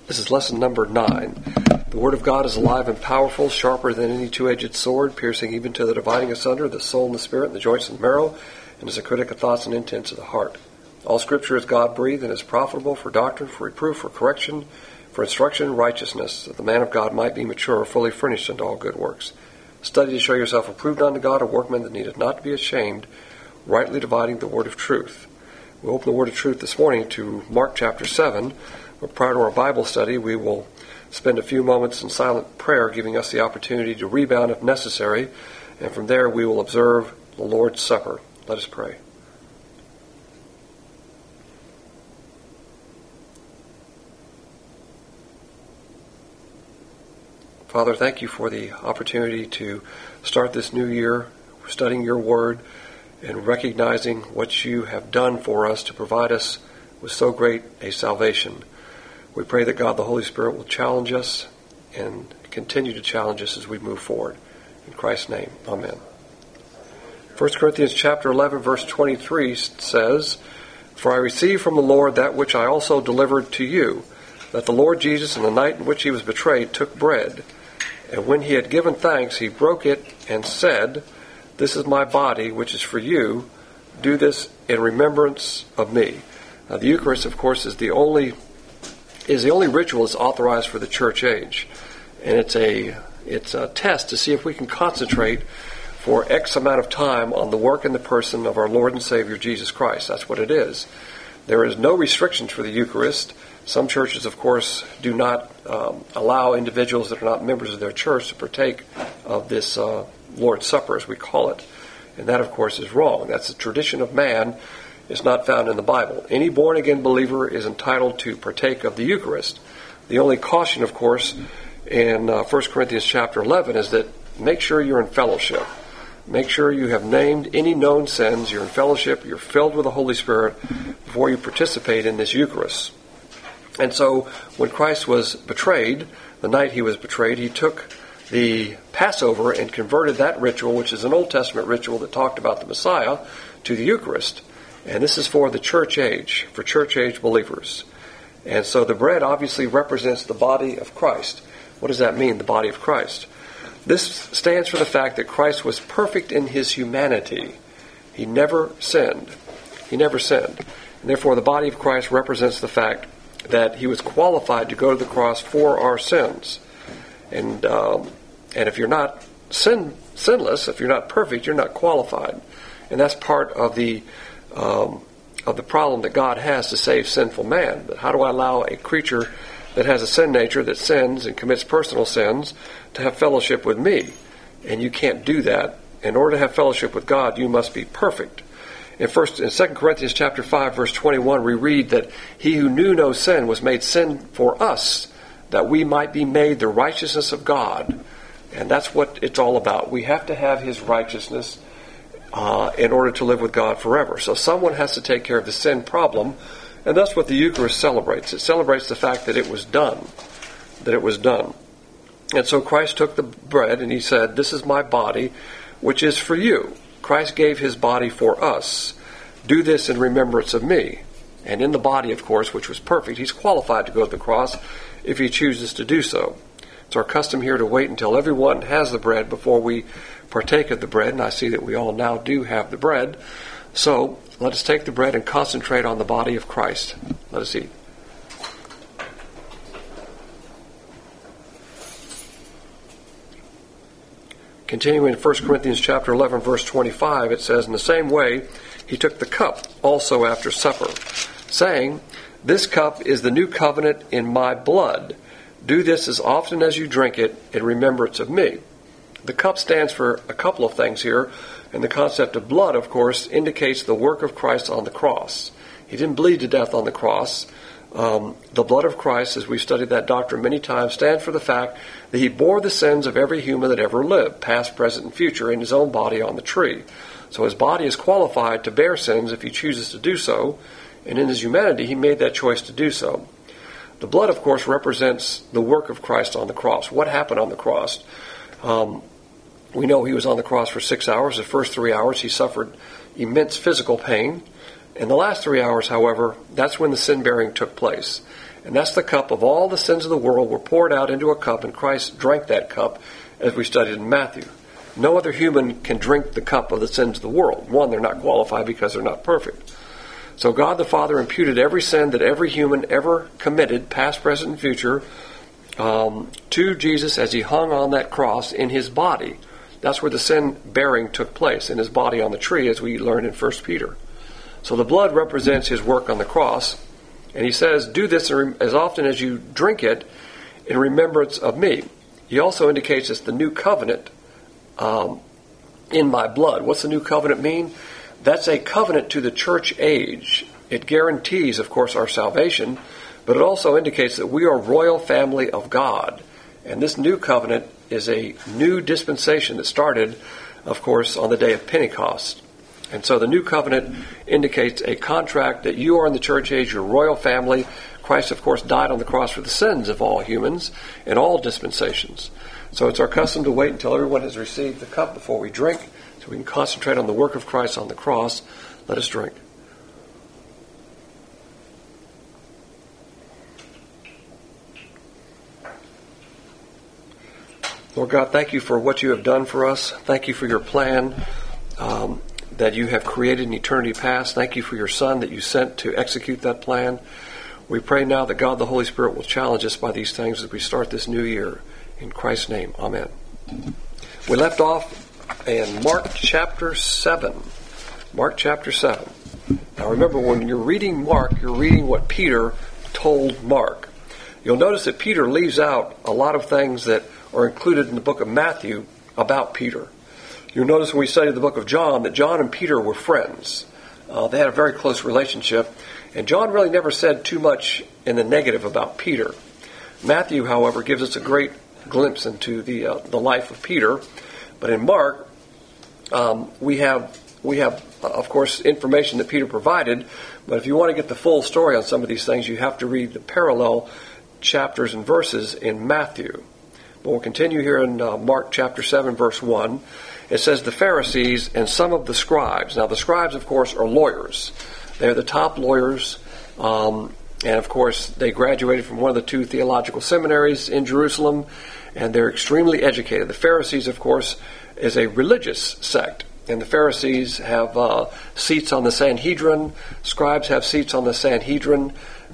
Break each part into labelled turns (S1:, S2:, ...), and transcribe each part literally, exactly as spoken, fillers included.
S1: This is lesson number nine. The Word of God is alive and powerful, sharper than any two-edged sword, piercing even to the dividing asunder the soul and the spirit, and the joints and marrow, and is a critic of thoughts and intents of the heart. All Scripture is God-breathed and is profitable for doctrine, for reproof, for correction, for instruction in righteousness, that the man of God might be mature, fully furnished unto all good works. Study to show yourself approved unto God, a workman that needeth not to be ashamed, rightly dividing the word of truth. We'll open the word of truth this morning to Mark chapter seven. But prior to our Bible study, we will spend a few moments in silent prayer, giving us the opportunity to rebound if necessary, and from there we will observe the Lord's Supper. Let us pray. Father, thank you for the opportunity to start this new year studying your word and recognizing what you have done for us to provide us with so great a salvation. We pray that God the Holy Spirit will challenge us and continue to challenge us as we move forward. In Christ's name, amen. First Corinthians chapter eleven, verse twenty-three says, "For I received from the Lord that which I also delivered to you, that the Lord Jesus, in the night in which he was betrayed, took bread. And when he had given thanks, he broke it and said, 'This is my body, which is for you. Do this in remembrance of me.'" Now, the Eucharist, of course, is the only is the only ritual that's authorized for the church age, and it's a it's a test to see if we can concentrate for X amount of time on the work and the person of our Lord and Savior Jesus Christ. That's what it is. There is no restrictions for the Eucharist. Some churches, of course, do not um, allow individuals that are not members of their church to partake of this uh, Lord's Supper, as we call it. And that, of course, is wrong. That's a tradition of man. It's not found in the Bible. Any born-again believer is entitled to partake of the Eucharist. The only caution, of course, in uh, First Corinthians chapter eleven is that make sure you're in fellowship. Make sure you have named any known sins. You're in fellowship. You're filled with the Holy Spirit before you participate in this Eucharist. And so when Christ was betrayed, the night he was betrayed, he took the Passover and converted that ritual, which is an Old Testament ritual that talked about the Messiah, to the Eucharist. And this is for the church age, for church age believers. And so the bread obviously represents the body of Christ. What does that mean, the body of Christ? This stands for the fact that Christ was perfect in his humanity. He never sinned. He never sinned. And therefore the body of Christ represents the fact that he was qualified to go to the cross for our sins. And um, and if you're not sin, sinless, if you're not perfect, you're not qualified. And that's part of the um, of the problem that God has to save sinful man. But how do I allow a creature that has a sin nature, that sins and commits personal sins, to have fellowship with me? And you can't do that. In order to have fellowship with God, you must be perfect. In first, in Second Corinthians chapter five, verse twenty-one, we read that he who knew no sin was made sin for us, that we might be made the righteousness of God. And that's what it's all about. We have to have his righteousness uh, in order to live with God forever. So someone has to take care of the sin problem, and that's what the Eucharist celebrates. It celebrates the fact that it was done, that it was done. And so Christ took the bread and he said, "This is my body, which is for you." Christ gave his body for us. Do this in remembrance of me. And in the body, of course, which was perfect, he's qualified to go to the cross if he chooses to do so. It's our custom here to wait until everyone has the bread before we partake of the bread, and I see that we all now do have the bread. So let us take the bread and concentrate on the body of Christ. Let us eat. Continuing in First Corinthians chapter eleven, verse twenty-five, it says, "In the same way, he took the cup also after supper, saying, 'This cup is the new covenant in my blood. Do this as often as you drink it in remembrance of me.'" The cup stands for a couple of things here, and the concept of blood, of course, indicates the work of Christ on the cross. He didn't bleed to death on the cross. Um, the blood of Christ, as we've studied that doctrine many times, stands for the fact that he bore the sins of every human that ever lived, past, present, and future, in his own body on the tree. So his body is qualified to bear sins if he chooses to do so, and in his humanity he made that choice to do so. The blood, of course, represents the work of Christ on the cross. What happened on the cross? Um, we know he was on the cross for six hours. The first three hours he suffered immense physical pain. In the last three hours, however, that's when the sin-bearing took place. And that's the cup of all the sins of the world were poured out into a cup, and Christ drank that cup, as we studied in Matthew. No other human can drink the cup of the sins of the world. One, they're not qualified because they're not perfect. So God the Father imputed every sin that every human ever committed, past, present, and future, um, to Jesus as he hung on that cross in his body. That's where the sin-bearing took place, in his body on the tree, as we learned in First Peter. So the blood represents his work on the cross. And he says, do this as often as you drink it in remembrance of me. He also indicates it's the new covenant um, in my blood. What's the new covenant mean? That's a covenant to the church age. It guarantees, of course, our salvation, but it also indicates that we are royal family of God. And this new covenant is a new dispensation that started, of course, on the day of Pentecost. And so the new covenant indicates a contract that you are in the church age, your royal family. Christ, of course, died on the cross for the sins of all humans in all dispensations. So it's our custom to wait until everyone has received the cup before we drink, so we can concentrate on the work of Christ on the cross. Let us drink. Lord God, thank you for what you have done for us. Thank you for your plan um, that you have created in eternity past. Thank you for your Son that you sent to execute that plan. We pray now that God the Holy Spirit will challenge us by these things as we start this new year. In Christ's name, amen. We left off in Mark chapter seven. Mark chapter seven. Now remember, when you're reading Mark, you're reading what Peter told Mark. You'll notice that Peter leaves out a lot of things that are included in the book of Matthew about Peter. You'll notice when we studied the book of John that John and Peter were friends. Uh, they had a very close relationship, and John really never said too much in the negative about Peter. Matthew, however, gives us a great glimpse into the uh, the life of Peter. But in Mark, um, we have we have uh, of course information that Peter provided. But if you want to get the full story on some of these things, you have to read the parallel chapters and verses in Matthew. But we'll continue here in uh, Mark chapter seven, verse one. It says, the Pharisees and some of the scribes. Now the scribes, of course, are lawyers. They're the top lawyers. Um, and of course, they graduated from one of the two theological seminaries in Jerusalem. And they're extremely educated. The Pharisees, of course, is a religious sect. And the Pharisees have uh, seats on the Sanhedrin. Scribes have seats on the Sanhedrin.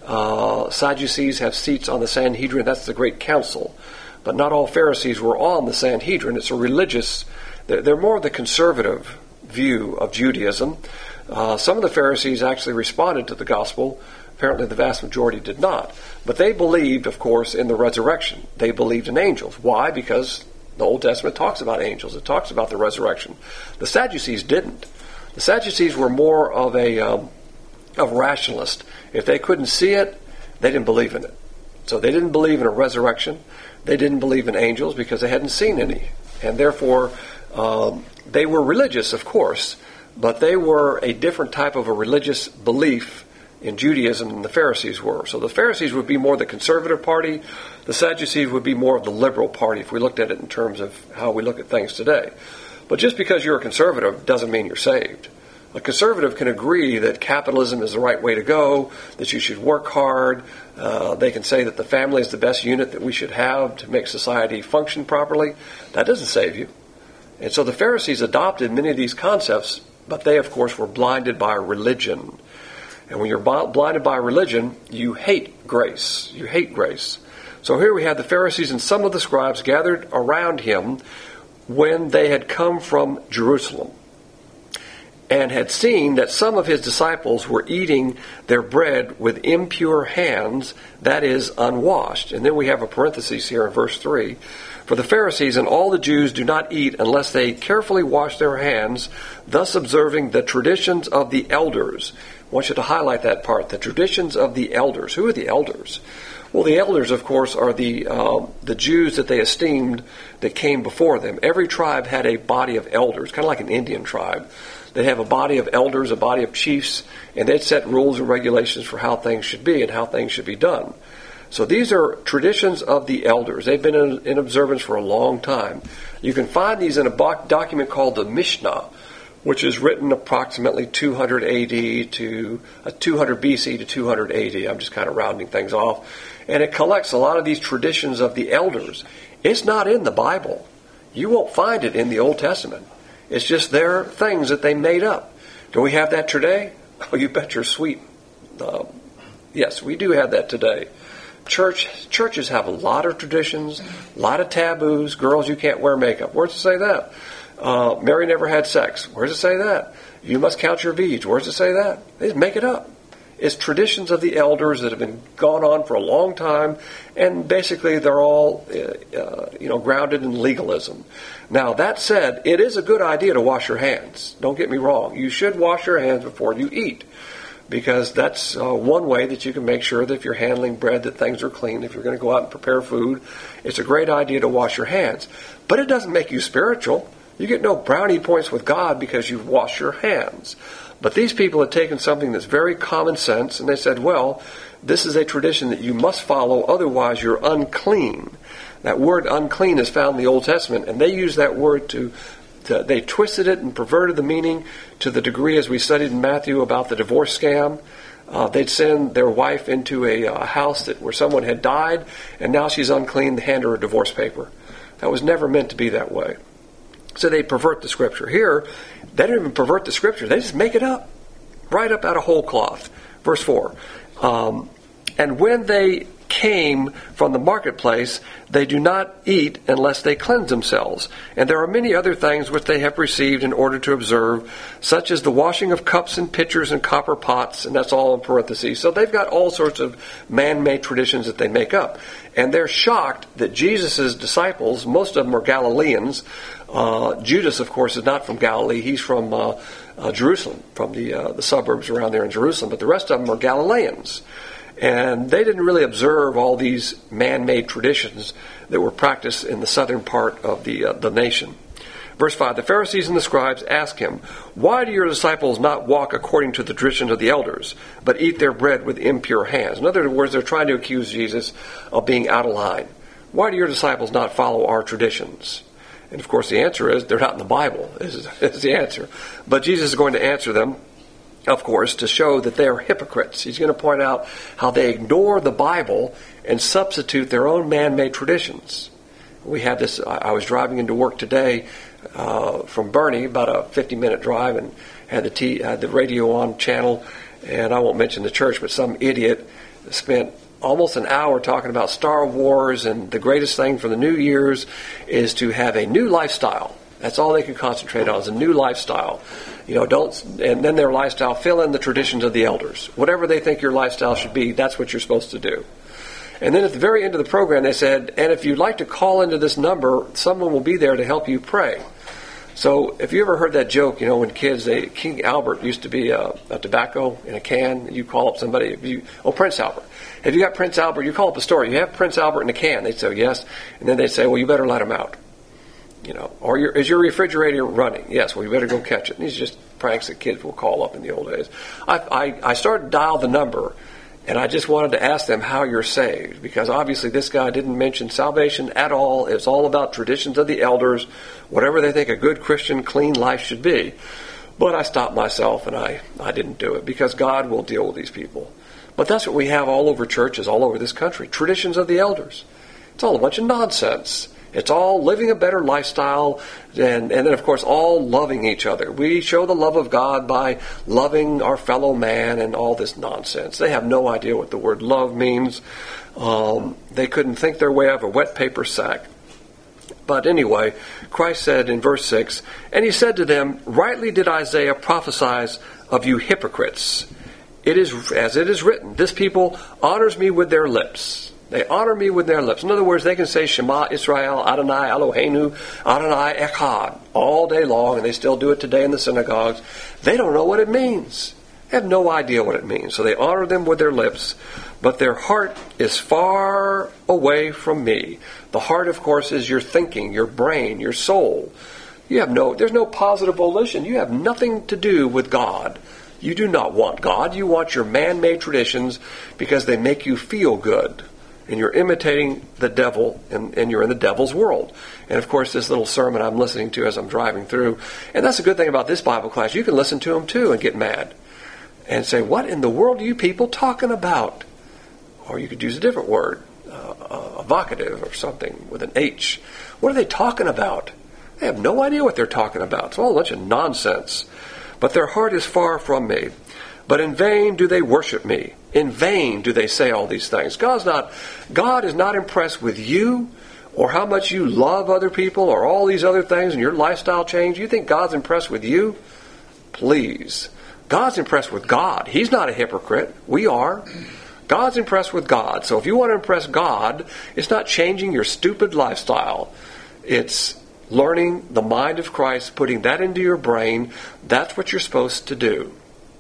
S1: Uh, Sadducees have seats on the Sanhedrin. That's the great council. But not all Pharisees were on the Sanhedrin. It's a religious, they're, they're more of the conservative view of Judaism. Uh, some of the Pharisees actually responded to the gospel. Apparently the vast majority did not. But they believed, of course, in the resurrection. They believed in angels. Why? Because the Old Testament talks about angels. It talks about the resurrection. The Sadducees didn't. The Sadducees were more of a um, of rationalist. If they couldn't see it, they didn't believe in it. So they didn't believe in a resurrection. They didn't believe in angels because they hadn't seen any. And therefore, um, they were religious, of course, but they were a different type of a religious belief in Judaism than the Pharisees were. So the Pharisees would be more the conservative party. The Sadducees would be more of the liberal party if we looked at it in terms of how we look at things today. But just because you're a conservative doesn't mean you're saved. A conservative can agree that capitalism is the right way to go, that you should work hard. Uh, they can say that the family is the best unit that we should have to make society function properly. That doesn't save you. And so the Pharisees adopted many of these concepts, but they, of course, were blinded by religion. And when you're blinded by religion, you hate grace. You hate grace. So here we have the Pharisees and some of the scribes gathered around him when they had come from Jerusalem, and had seen that some of his disciples were eating their bread with impure hands, that is, unwashed. And then we have a parenthesis here in verse three. For the Pharisees and all the Jews do not eat unless they carefully wash their hands, thus observing the traditions of the elders. I want you to highlight that part, the traditions of the elders. Who are the elders? Well, the elders, of course, are the uh, the Jews that they esteemed that came before them. Every tribe had a body of elders, kind of like an Indian tribe. They'd have a body of elders, a body of chiefs, and they'd set rules and regulations for how things should be and how things should be done. So these are traditions of the elders. They've been in, in observance for a long time. You can find these in a document called the Mishnah, which is written approximately two hundred A D to uh, two hundred B C to two hundred A D. I'm just kind of rounding things off. And it collects a lot of these traditions of the elders. It's not in the Bible. You won't find it in the Old Testament. It's just their things that they made up. Do we have that today? Oh, you bet your sweet. Uh, yes, we do have that today. Church Churches have a lot of traditions, a lot of taboos. Girls, you can't wear makeup. Where does it say that? Uh, Mary never had sex. Where does it say that? You must count your beads. Where does it say that? They just make it up. It's traditions of the elders that have been gone on for a long time, and basically they're all uh, uh, you know, grounded in legalism. Now, that said, it is a good idea to wash your hands. Don't get me wrong. You should wash your hands before you eat, because that's uh, one way that you can make sure that if you're handling bread, that things are clean. If you're going to go out and prepare food, it's a great idea to wash your hands. But it doesn't make you spiritual. You get no brownie points with God because you've washed your hands. But these people had taken something that's very common sense, and they said, well, this is a tradition that you must follow, otherwise you're unclean. That word unclean is found in the Old Testament, and they use that word to, to they twisted it and perverted the meaning to the degree, as we studied in Matthew about the divorce scam. Uh, they'd send their wife into a uh, house that where someone had died, and now she's unclean, they hand her a divorce paper. That was never meant to be that way. So they pervert the Scripture. Here, they don't even pervert the Scripture. They just make it up, right up out of whole cloth. Verse four. Um, and when they came from the marketplace, they do not eat unless they cleanse themselves. And there are many other things which they have received in order to observe, such as the washing of cups and pitchers and copper pots, and that's all in parentheses. So they've got all sorts of man-made traditions that they make up. And they're shocked that Jesus' disciples, most of them are Galileans. Uh, Judas, of course, is not from Galilee. He's from uh, uh, Jerusalem, from the uh, the suburbs around there in Jerusalem. But the rest of them are Galileans. And they didn't really observe all these man-made traditions that were practiced in the southern part of the uh, the nation. Verse five, the Pharisees and the scribes asked him, why do your disciples not walk according to the traditions of the elders, but eat their bread with impure hands? In other words, they're trying to accuse Jesus of being out of line. Why do your disciples not follow our traditions? And of course the answer is, they're not in the Bible, is, is the answer. But Jesus is going to answer them, of course, to show that they are hypocrites. He's going to point out how they ignore the Bible and substitute their own man-made traditions. We had this, I was driving into work today uh, from Bernie, about a fifty-minute drive, and had the, t- had the radio on channel, and I won't mention the church, but some idiot spent almost an hour talking about Star Wars, and the greatest thing for the New Year's is to have a new lifestyle. That's all they can concentrate on, is a new lifestyle. You know, don't, and then their lifestyle, fill in the traditions of the elders. Whatever they think your lifestyle should be, that's what you're supposed to do. And then at the very end of the program, they said, and if you'd like to call into this number, someone will be there to help you pray. So if you ever heard that joke, you know, when kids, they, King Albert used to be a, a tobacco in a can. You call up somebody, if you, oh, Prince Albert. If you got Prince Albert, you call up a store, you have Prince Albert in a can. They'd say, yes. And then they'd say, well, you better let him out. You know, or your, is your refrigerator running? Yes, well, you better go catch it. And these are just pranks that kids will call up in the old days. I, I, I started to dial the number, and I just wanted to ask them how you're saved, because obviously this guy didn't mention salvation at all. It's all about traditions of the elders, whatever they think a good Christian, clean life should be. But I stopped myself, and I, I didn't do it, because God will deal with these people. But that's what we have all over churches, all over this country, traditions of the elders. It's all a bunch of nonsense. It's all living a better lifestyle, and, and then, of course, all loving each other. We show the love of God by loving our fellow man and all this nonsense. They have no idea what the word love means. Um, they couldn't think their way out of a wet paper sack. But anyway, Christ said in verse six, and he said to them, rightly did Isaiah prophesy of you hypocrites. It is as it is written, this people honors me with their lips. They honor me with their lips. In other words, they can say Shema Israel, Adonai Eloheinu, Adonai Echad all day long, and they still do it today in the synagogues. They don't know what it means. They have no idea what it means. So they honor them with their lips, but their heart is far away from me. The heart, of course, is your thinking, your brain, your soul. You have no, there's no positive volition. You have nothing to do with God. You do not want God. You want your man-made traditions because they make you feel good. and you're imitating the devil, and, and you're in the devil's world. And of course, this little sermon I'm listening to as I'm driving through, and that's a good thing about this Bible class. You can listen to them too and get mad and say, what in the world are you people talking about? Or you could use a different word, uh, evocative or something with an H. What are they talking about? They have no idea what they're talking about. It's all a bunch of nonsense. But their heart is far from me. But in vain do they worship me. In vain do they say all these things. God's not, God is not impressed with you or how much you love other people or all these other things and your lifestyle change. You think God's impressed with you? Please. God's impressed with God. He's not a hypocrite. We are. God's impressed with God. So if you want to impress God, it's not changing your stupid lifestyle. It's learning the mind of Christ, putting that into your brain. That's what you're supposed to do.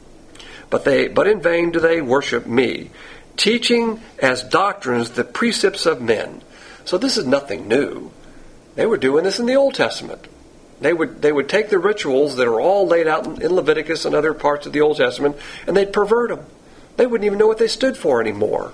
S1: But they, but in vain do they worship me, teaching as doctrines the precepts of men. So this is nothing new. They were doing this in the Old Testament. They would they would take the rituals that are all laid out in Leviticus and other parts of the Old Testament, and they'd pervert them. They wouldn't even know what they stood for anymore.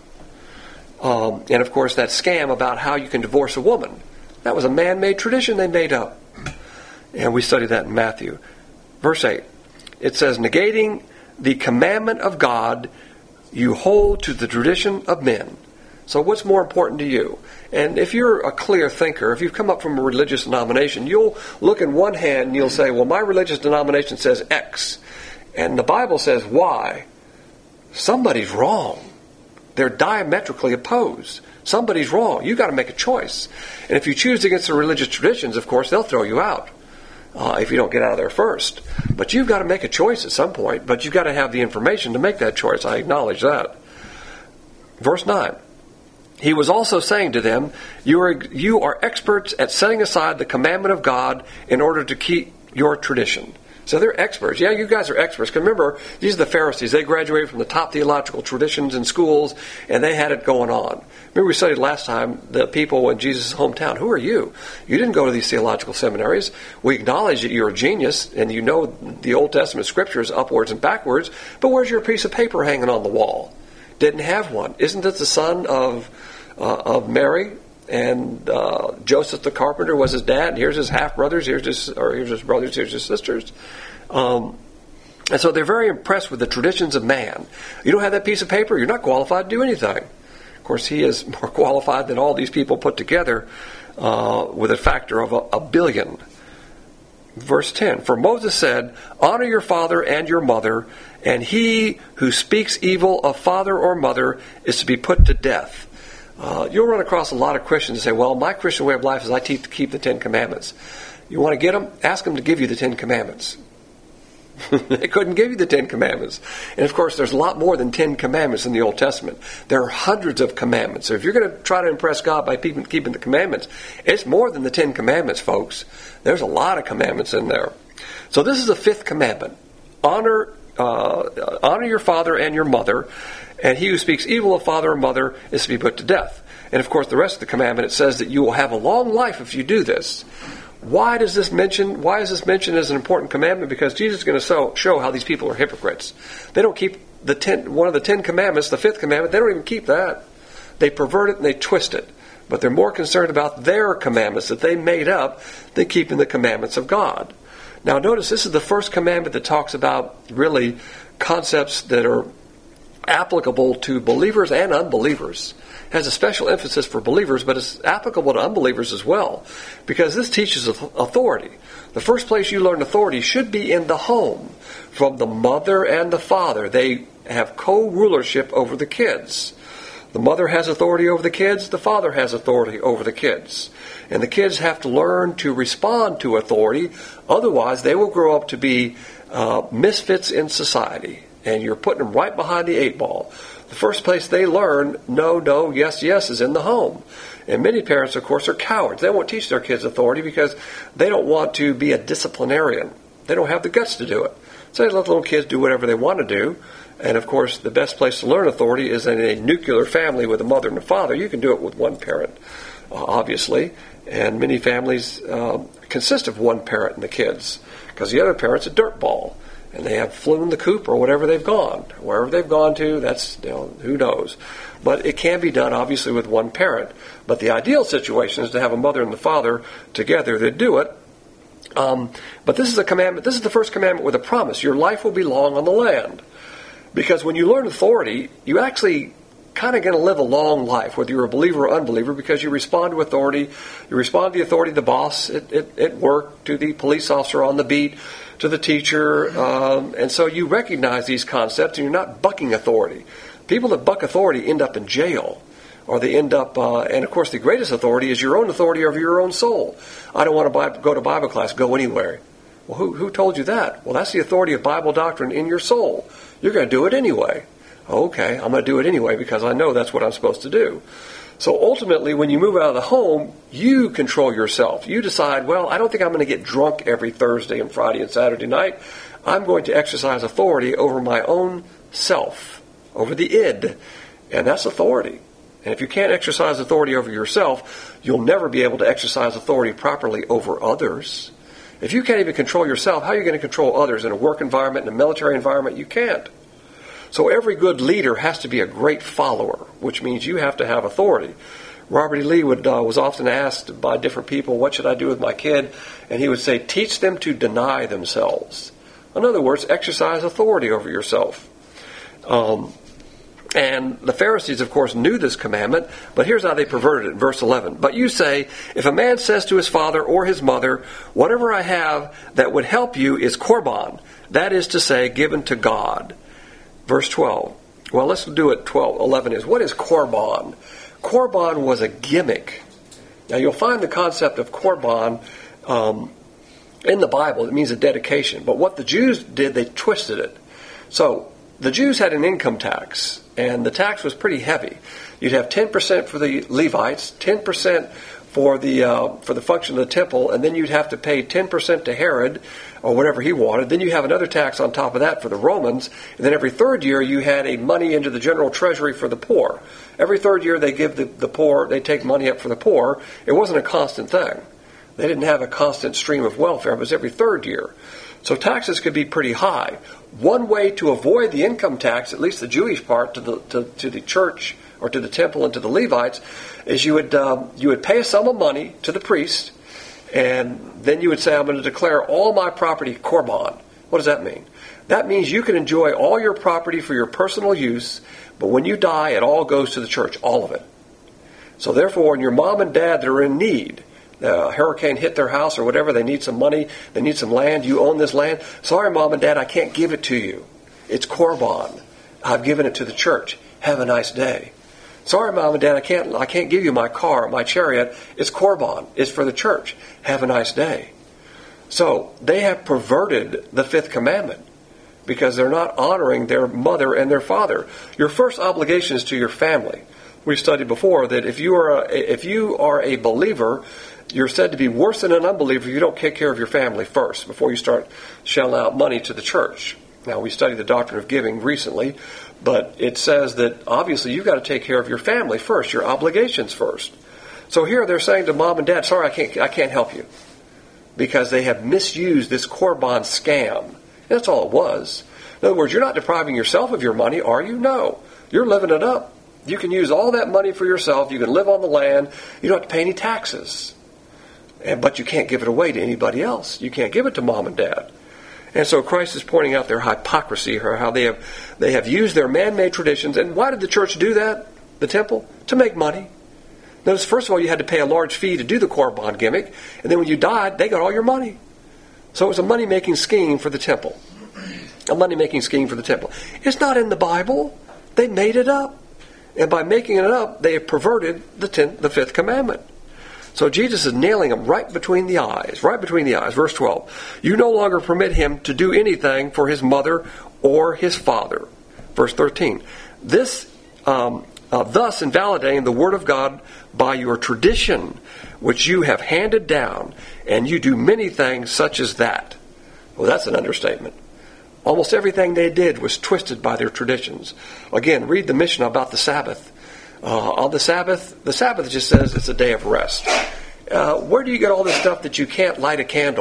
S1: Um, and of course, that scam about how you can divorce a woman, that was a man-made tradition they made up. And we studied that in Matthew. Verse eight, it says, negating the commandment of God, you hold to the tradition of men. So what's more important to you? And if you're a clear thinker, if you've come up from a religious denomination, you'll look in one hand and you'll say, well, my religious denomination says X, and the Bible says Y. Somebody's wrong. They're diametrically opposed. Somebody's wrong. You've got to make a choice. And if you choose against the religious traditions, of course, they'll throw you out uh, if you don't get out of there first. But you've got to make a choice at some point, but you've got to have the information to make that choice. I acknowledge that. Verse nine. He was also saying to them, you are, you are experts at setting aside the commandment of God in order to keep your tradition. So they're experts. Yeah, you guys are experts. Because remember, these are the Pharisees. They graduated from the top theological traditions in schools, and they had it going on. Remember we studied last time the people in Jesus' hometown. Who are you? You didn't go to these theological seminaries. We acknowledge that you're a genius, and you know the Old Testament scriptures upwards and backwards, but where's your piece of paper hanging on the wall? Didn't have one. Isn't this the son of uh, of Mary? And uh, Joseph the carpenter was his dad. And here's his half brothers. Here's his or here's his brothers. Here's his sisters. Um, and so they're very impressed with the traditions of man. You don't have that piece of paper, you're not qualified to do anything. Of course, he is more qualified than all these people put together, uh, with a factor of a, a billion. Verse ten. For Moses said, honor your father and your mother, and he who speaks evil of father or mother is to be put to death. Uh, you'll run across a lot of Christians who say, well, my Christian way of life is I keep, keep the Ten Commandments. You want to get them? Ask them to give you the Ten Commandments. They couldn't give you the Ten Commandments. And of course, there's a lot more than Ten Commandments in the Old Testament. There are hundreds of commandments. So if you're going to try to impress God by keeping, keeping the commandments, it's more than the Ten Commandments, folks. There's a lot of commandments in there. So this is the fifth commandment. Honor, uh, honor your father and your mother, and he who speaks evil of father or mother is to be put to death. And of course, the rest of the commandment, it says that you will have a long life if you do this. Why does this mention? Why is this mentioned as an important commandment? Because Jesus is going to show, show how these people are hypocrites. They don't keep the ten, one of the Ten Commandments, the fifth commandment. They don't even keep that. They pervert it and they twist it. But they're more concerned about their commandments that they made up than keeping the commandments of God. Now, notice this is the first commandment that talks about really concepts that are applicable to believers and unbelievers. It has a special emphasis for believers, but it's applicable to unbelievers as well, because this teaches authority. The first place you learn authority should be in the home, from the mother and the father. They have co-rulership over the kids. The mother has authority over the kids, the father has authority over the kids. And the kids have to learn to respond to authority, otherwise they will grow up to be uh, misfits in society. And you're putting them right behind the eight ball. The first place they learn no, no, yes, yes is in the home. And many parents, of course, are cowards. They won't teach their kids authority because they don't want to be a disciplinarian. They don't have the guts to do it. So they let little kids do whatever they want to do. And, of course, the best place to learn authority is in a nuclear family with a mother and a father. You can do it with one parent, uh, obviously. And many families uh, consist of one parent and the kids, because the other parent's a dirtball. and they have flown the coop or whatever they've gone. Wherever they've gone to, that's, you know, who knows. But it can be done, obviously, with one parent. But the ideal situation is to have a mother and the father together that do it. Um, but this is a commandment. This is the first commandment with a promise. Your life will be long on the land. Because when you learn authority, you actually kind of going to live a long life, whether you're a believer or unbeliever, because you respond to authority. You respond to the authority of the boss at, at, at work, to the police officer on the beat, to the teacher. Um, and so you recognize these concepts, and you're not bucking authority. People that buck authority end up in jail. Or they end up, uh, and of course the greatest authority is your own authority over your own soul. I don't want to buy, go to Bible class, go anywhere. Well, who, who told you that? Well, that's the authority of Bible doctrine in your soul. You're going to do it anyway. Okay, I'm going to do it anyway because I know that's what I'm supposed to do. So ultimately, when you move out of the home, you control yourself. You decide, well, I don't think I'm going to get drunk every Thursday and Friday and Saturday night. I'm going to exercise authority over my own self, over the id. And that's authority. And if you can't exercise authority over yourself, you'll never be able to exercise authority properly over others. If you can't even control yourself, how are you going to control others in a work environment, in a military environment? You can't. So every good leader has to be a great follower, which means you have to have authority. Robert E. Lee would, uh, was often asked by different people, what should I do with my kid? And he would say, teach them to deny themselves. In other words, exercise authority over yourself. Um, and the Pharisees, of course, knew this commandment, but here's how they perverted it in verse eleven. But you say, if a man says to his father or his mother, whatever I have that would help you is korban, that is to say, given to God. Verse twelve. Well, let's do it. twelve, eleven is, what is korban? Korban was a gimmick. Now, you'll find the concept of korban um, in the Bible. It means a dedication. But what the Jews did, they twisted it. So, the Jews had an income tax, and the tax was pretty heavy. You'd have ten percent for the Levites, ten percent for the uh, for the function of the temple, and then you'd have to pay ten percent to Herod, or whatever he wanted. Then you have another tax on top of that for the Romans, and then every third year you had a money into the general treasury for the poor. Every third year they give the, the poor, they take money up for the poor. It wasn't a constant thing. They didn't have a constant stream of welfare. It was every third year. So taxes could be pretty high. One way to avoid the income tax, at least the Jewish part, to the to, to the church or to the temple and to the Levites, is you would um, you would pay a sum of money to the priest, and then you would say, I'm going to declare all my property korban. What does that mean? That means you can enjoy all your property for your personal use, but when you die, it all goes to the church, all of it. So therefore, when your mom and dad that are in need, a hurricane hit their house or whatever, they need some money, they need some land, you own this land. Sorry, Mom and Dad, I can't give it to you. It's korban. I've given it to the church. Have a nice day. Sorry, Mom and Dad, I can't I can't give you my car, my chariot. It's korban. It's for the church. Have a nice day. So they have perverted the fifth commandment because they're not honoring their mother and their father. Your first obligation is to your family. We studied before that if you are a, if you are a believer, you're said to be worse than an unbeliever if you don't take care of your family first before you start shelling out money to the church. Now, we studied the doctrine of giving recently, but it says that obviously you've got to take care of your family first, your obligations first. So here they're saying to mom and dad, sorry, I can't, I can't help you, because they have misused this korban scam. And that's all it was. In other words, you're not depriving yourself of your money, are you? No. You're living it up. You can use all that money for yourself. You can live on the land. You don't have to pay any taxes. And, but you can't give it away to anybody else. You can't give it to mom and dad. And so Christ is pointing out their hypocrisy, or how they have they have used their man-made traditions. And why did the church do that, the temple? To make money. Notice, first of all, you had to pay a large fee to do the korban gimmick. And then when you died, they got all your money. So it was a money-making scheme for the temple. A money-making scheme for the temple. It's not in the Bible. They made it up. And by making it up, they have perverted the tenth, the fifth commandment. So Jesus is nailing them right between the eyes, right between the eyes. Verse twelve, you no longer permit him to do anything for his mother or his father. Verse thirteen, this, um, uh, thus invalidating the word of God by your tradition, which you have handed down, and you do many things such as that. Well, that's an understatement. Almost everything they did was twisted by their traditions. Again, read the Mishnah about the Sabbath. Uh, on the Sabbath, the Sabbath just says it's a day of rest. Uh, where do you get all this stuff that you can't light a candle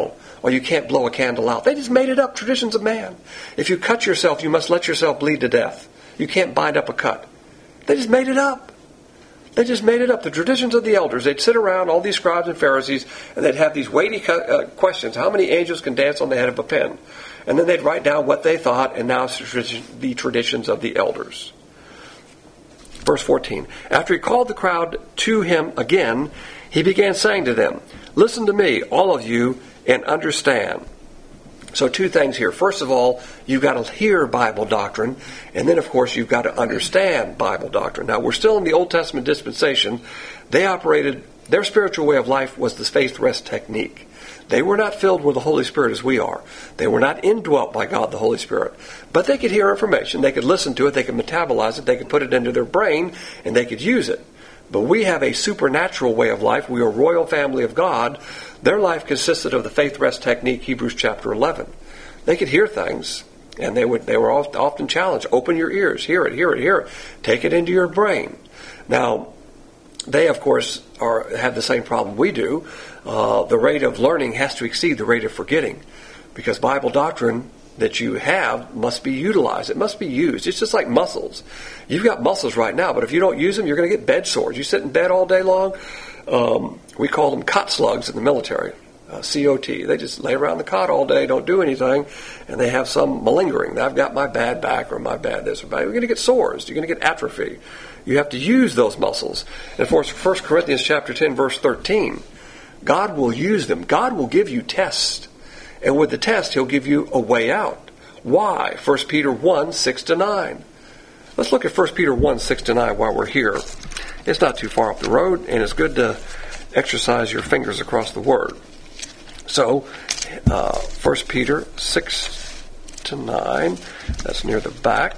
S1: Well, you can't blow a candle out. They just made it up, traditions of man. If you cut yourself, you must let yourself bleed to death. You can't bind up a cut. They just made it up. They just made it up. The traditions of the elders. They'd sit around, all these scribes and Pharisees, and they'd have these weighty uh, questions. How many angels can dance on the head of a pin? And then they'd write down what they thought, and now it's the traditions of the elders. Verse fourteen. After he called the crowd to him again, he began saying to them, listen to me, all of you, and understand. So two things here. First of all, you've got to hear Bible doctrine, and then, of course, you've got to understand Bible doctrine. Now, we're still in the Old Testament dispensation. They operated, their spiritual way of life was the faith rest technique. They were not filled with the Holy Spirit as we are. They were not indwelt by God, the Holy Spirit. But they could hear information, they could listen to it, they could metabolize it, they could put it into their brain, and they could use it. But we have a supernatural way of life. We are a royal family of God. Their life consisted of the faith rest technique, Hebrews chapter eleven. They could hear things, and they would they were often challenged. Open your ears, hear it, hear it, hear it. Take it into your brain. Now, they, of course, are have the same problem we do. Uh, the rate of learning has to exceed the rate of forgetting, because Bible doctrine that you have must be utilized. It must be used. It's just like muscles. You've got muscles right now, but if you don't use them, you're going to get bed sores. You sit in bed all day long. Um, we call them cot slugs in the military, uh, C O T. They just lay around the cot all day, don't do anything, and they have some malingering. I've got my bad back or my bad this or bad. You're going to get sores. You're going to get atrophy. You have to use those muscles. And of course, First Corinthians chapter ten, verse thirteen, God will use them. God will give you tests. And with the test, He'll give you a way out. Why? First Peter one, six to nine. Let's look at First Peter one, six to nine while we're here. It's not too far up the road, and it's good to exercise your fingers across the Word. So, uh, First Peter six to nine. That's near the back.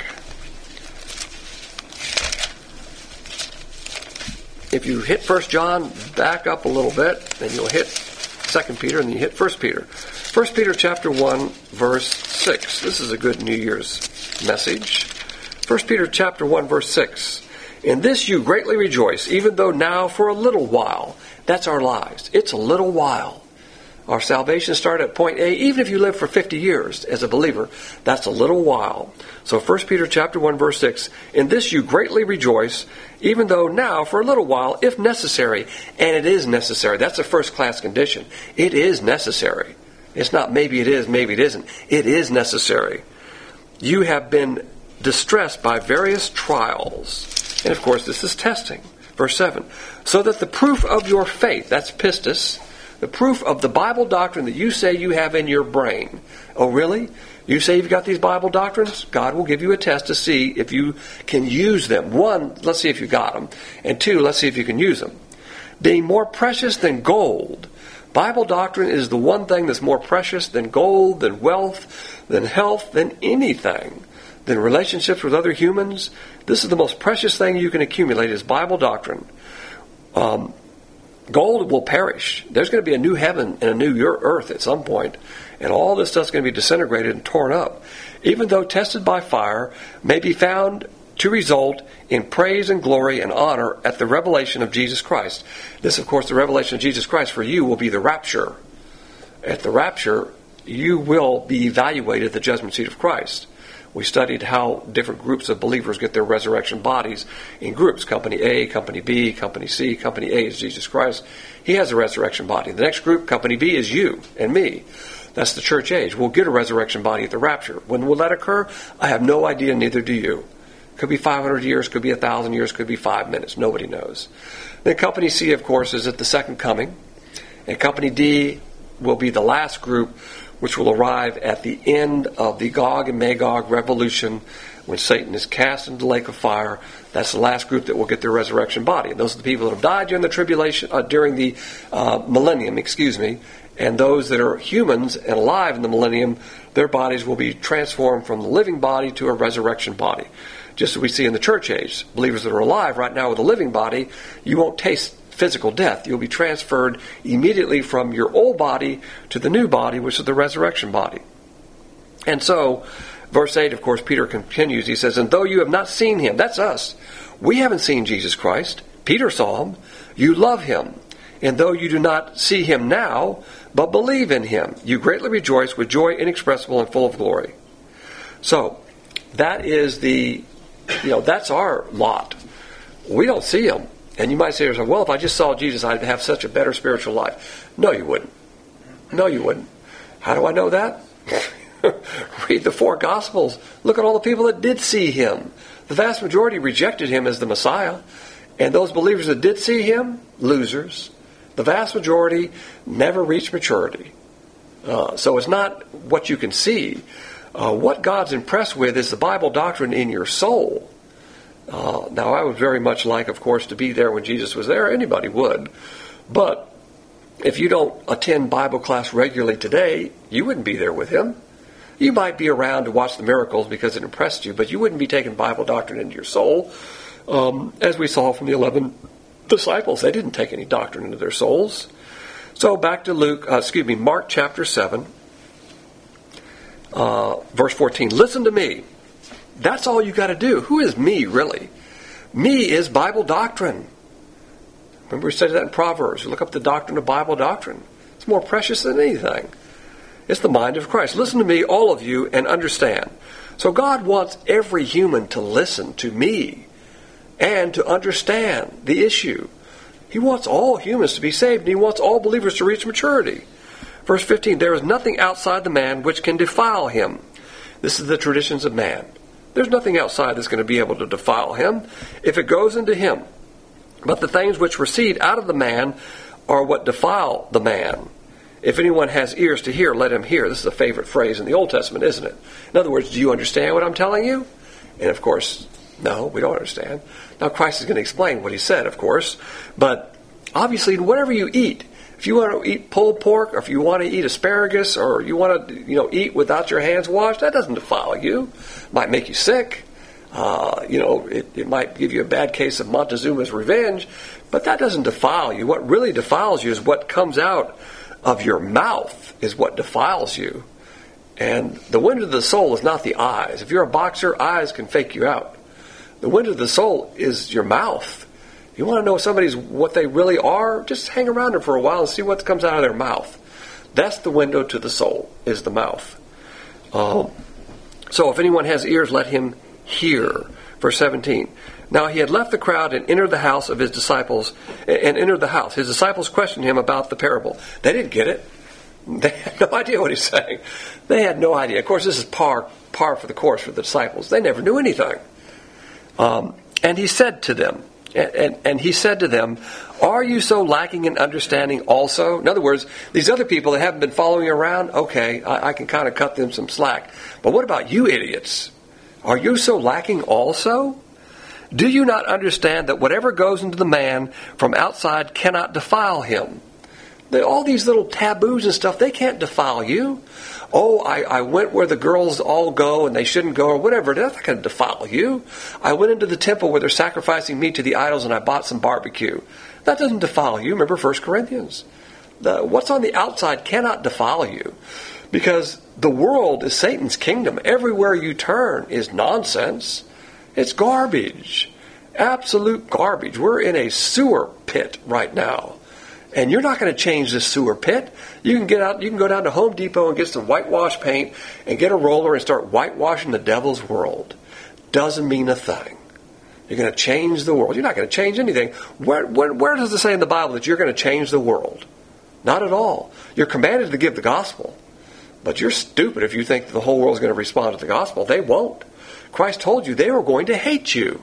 S1: If you hit First John, back up a little bit, then you'll hit Second Peter, and then you hit First Peter. First Peter chapter one, verse six. This is a good New Year's message. First Peter chapter one, verse six. In this you greatly rejoice, even though now for a little while. That's our lives. It's a little while. Our salvation started at point A. Even if you live for fifty years as a believer, that's a little while. So First Peter chapter one, verse six. In this you greatly rejoice, even though now for a little while, if necessary. And it is necessary. That's a first-class condition. It is necessary. It's not maybe it is, maybe it isn't. It is necessary. You have been distressed by various trials. And of course, this is testing. Verse seven. So that the proof of your faith, that's pistis, the proof of the Bible doctrine that you say you have in your brain. Oh, really? You say you've got these Bible doctrines? God will give you a test to see if you can use them. One, let's see if you got them. And two, let's see if you can use them. Being more precious than gold. Bible doctrine is the one thing that's more precious than gold, than wealth, than health, than anything, than relationships with other humans. This is the most precious thing you can accumulate is Bible doctrine. Um, gold will perish. There's going to be a new heaven and a new earth at some point, and all this stuff's going to be disintegrated and torn up. Even though tested by fire, may be found to result in praise and glory and honor at the revelation of Jesus Christ. This, of course, the revelation of Jesus Christ for you will be the rapture. At the rapture, you will be evaluated at the judgment seat of Christ. We studied how different groups of believers get their resurrection bodies in groups. Company A, Company B, Company C. Company A is Jesus Christ. He has a resurrection body. The next group, Company B, is you and me. That's the church age. We'll get a resurrection body at the rapture. When will that occur? I have no idea, neither do you. Could be five hundred years, could be one thousand years, could be five minutes. Nobody knows. Then Company C, of course, is at the second coming. And Company D will be the last group, which will arrive at the end of the Gog and Magog revolution when Satan is cast into the lake of fire. That's the last group that will get their resurrection body. And those are the people that have died during the tribulation, uh, during the uh, millennium, excuse me. And those that are humans and alive in the millennium, their bodies will be transformed from the living body to a resurrection body. Just as we see in the church age, believers that are alive right now with a living body, you won't taste physical death. You'll be transferred immediately from your old body to the new body, which is the resurrection body. And so, verse eight, of course, Peter continues. He says, and though you have not seen him, that's us. We haven't seen Jesus Christ. Peter saw him. You love him. And though you do not see him now, but believe in him. You greatly rejoice with joy inexpressible and full of glory. So, that is the, you know, that's our lot. We don't see him. And you might say to yourself, well, if I just saw Jesus, I'd have such a better spiritual life. No, you wouldn't. No, you wouldn't. How do I know that? Read the four Gospels. Look at all the people that did see him. The vast majority rejected him as the Messiah. And those believers that did see him, losers. The vast majority never reached maturity. Uh, so it's not what you can see. Uh, what God's impressed with is the Bible doctrine in your soul. Uh, now, I would very much like, of course, to be there when Jesus was there. Anybody would. But if you don't attend Bible class regularly today, you wouldn't be there with him. You might be around to watch the miracles because it impressed you, but you wouldn't be taking Bible doctrine into your soul. Um, as we saw from the eleven disciples, they didn't take any doctrine into their souls. So back to Luke, uh, excuse me, Mark chapter seven, uh, verse fourteen. Listen to me. That's all you got to do. Who is me, really? Me is Bible doctrine. Remember we studied that in Proverbs. Look up the doctrine of Bible doctrine. It's more precious than anything. It's the mind of Christ. Listen to me, all of you, and understand. So God wants every human to listen to me and to understand the issue. He wants all humans to be saved, and he wants all believers to reach maturity. Verse fifteen, there is nothing outside the man which can defile him. This is the traditions of man. There's nothing outside that's going to be able to defile him if it goes into him. But the things which proceed out of the man are what defile the man. If anyone has ears to hear, let him hear. This is a favorite phrase in the Old Testament, isn't it? In other words, do you understand what I'm telling you? And of course, no, we don't understand. Now Christ is going to explain what he said, of course. But obviously, whatever you eat, if you want to eat pulled pork, or if you want to eat asparagus, or you want to, you know, eat without your hands washed, that doesn't defile you. It might make you sick. Uh, you know, it, it might give you a bad case of Montezuma's revenge, but that doesn't defile you. What really defiles you is what comes out of your mouth is what defiles you. And the wind of the soul is not the eyes. If you're a boxer, eyes can fake you out. The wind of the soul is your mouth. You want to know somebody's what they really are? Just hang around them for a while and see what comes out of their mouth. That's the window to the soul, is the mouth. Um, so if anyone has ears, let him hear. Verse seventeen. Now he had left the crowd and entered the house of his disciples, and entered the house. His disciples questioned him about the parable. They didn't get it. They had no idea what he's saying. They had no idea. Of course, this is par par for the course for the disciples. They never knew anything. Um, and he said to them, and, and, and he said to them, are you so lacking in understanding also? In other words, these other people that haven't been following around, okay, I, I can kind of cut them some slack. But what about you idiots? Are you so lacking also? Do you not understand that whatever goes into the man from outside cannot defile him? They, all these little taboos and stuff, they can't defile you. Oh, I, I went where the girls all go and they shouldn't go, or whatever. That's not going to defile you. I went into the temple where they're sacrificing meat to the idols and I bought some barbecue. That doesn't defile you. Remember First Corinthians. The, what's on the outside cannot defile you. Because the world is Satan's kingdom. Everywhere you turn is nonsense. It's garbage. Absolute garbage. We're in a sewer pit right now. And you're not going to change this sewer pit. You can get out, you can go down to Home Depot and get some whitewash paint and get a roller and start whitewashing the devil's world. Doesn't mean a thing. You're going to change the world. You're not going to change anything. Where, where, where does it say in the Bible that you're going to change the world? Not at all. You're commanded to give the gospel. But you're stupid if you think the whole world is going to respond to the gospel. They won't. Christ told you they were going to hate you.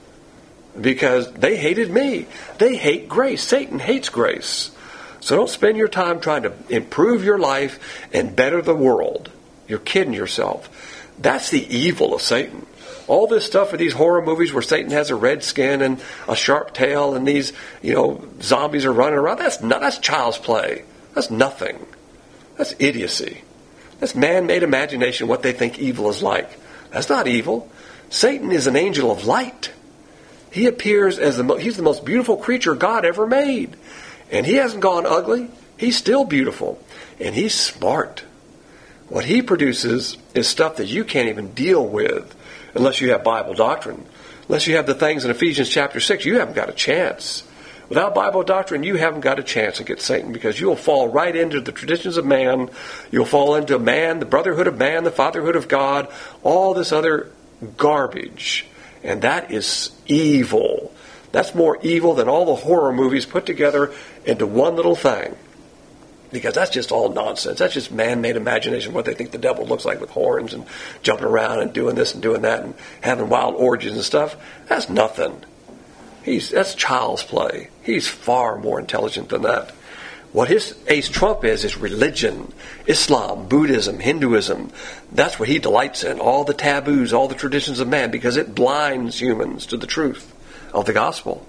S1: Because they hated me. They hate grace. Satan hates grace. So don't spend your time trying to improve your life and better the world. You're kidding yourself. That's the evil of Satan. All this stuff with these horror movies where Satan has a red skin and a sharp tail and these, you know, zombies are running around. That's not, that's child's play. That's nothing. That's idiocy. That's man-made imagination, what they think evil is like. That's not evil. Satan is an angel of light. He appears as the mo- he's the most beautiful creature God ever made. And he hasn't gone ugly. He's still beautiful. And he's smart. What he produces is stuff that you can't even deal with unless you have Bible doctrine. Unless you have the things in Ephesians chapter six, you haven't got a chance. Without Bible doctrine, you haven't got a chance against Satan, because you'll fall right into the traditions of man. You'll fall into man, the brotherhood of man, the fatherhood of God, all this other garbage. And that is evil. That's more evil than all the horror movies put together into one little thing. Because that's just all nonsense. That's just man-made imagination, what they think the devil looks like with horns and jumping around and doing this and doing that and having wild orgies and stuff. That's nothing. He's that's child's play. He's far more intelligent than that. What his ace trump is, is religion. Islam, Buddhism, Hinduism. That's what he delights in. All the taboos, all the traditions of man, because it blinds humans to the truth of the gospel.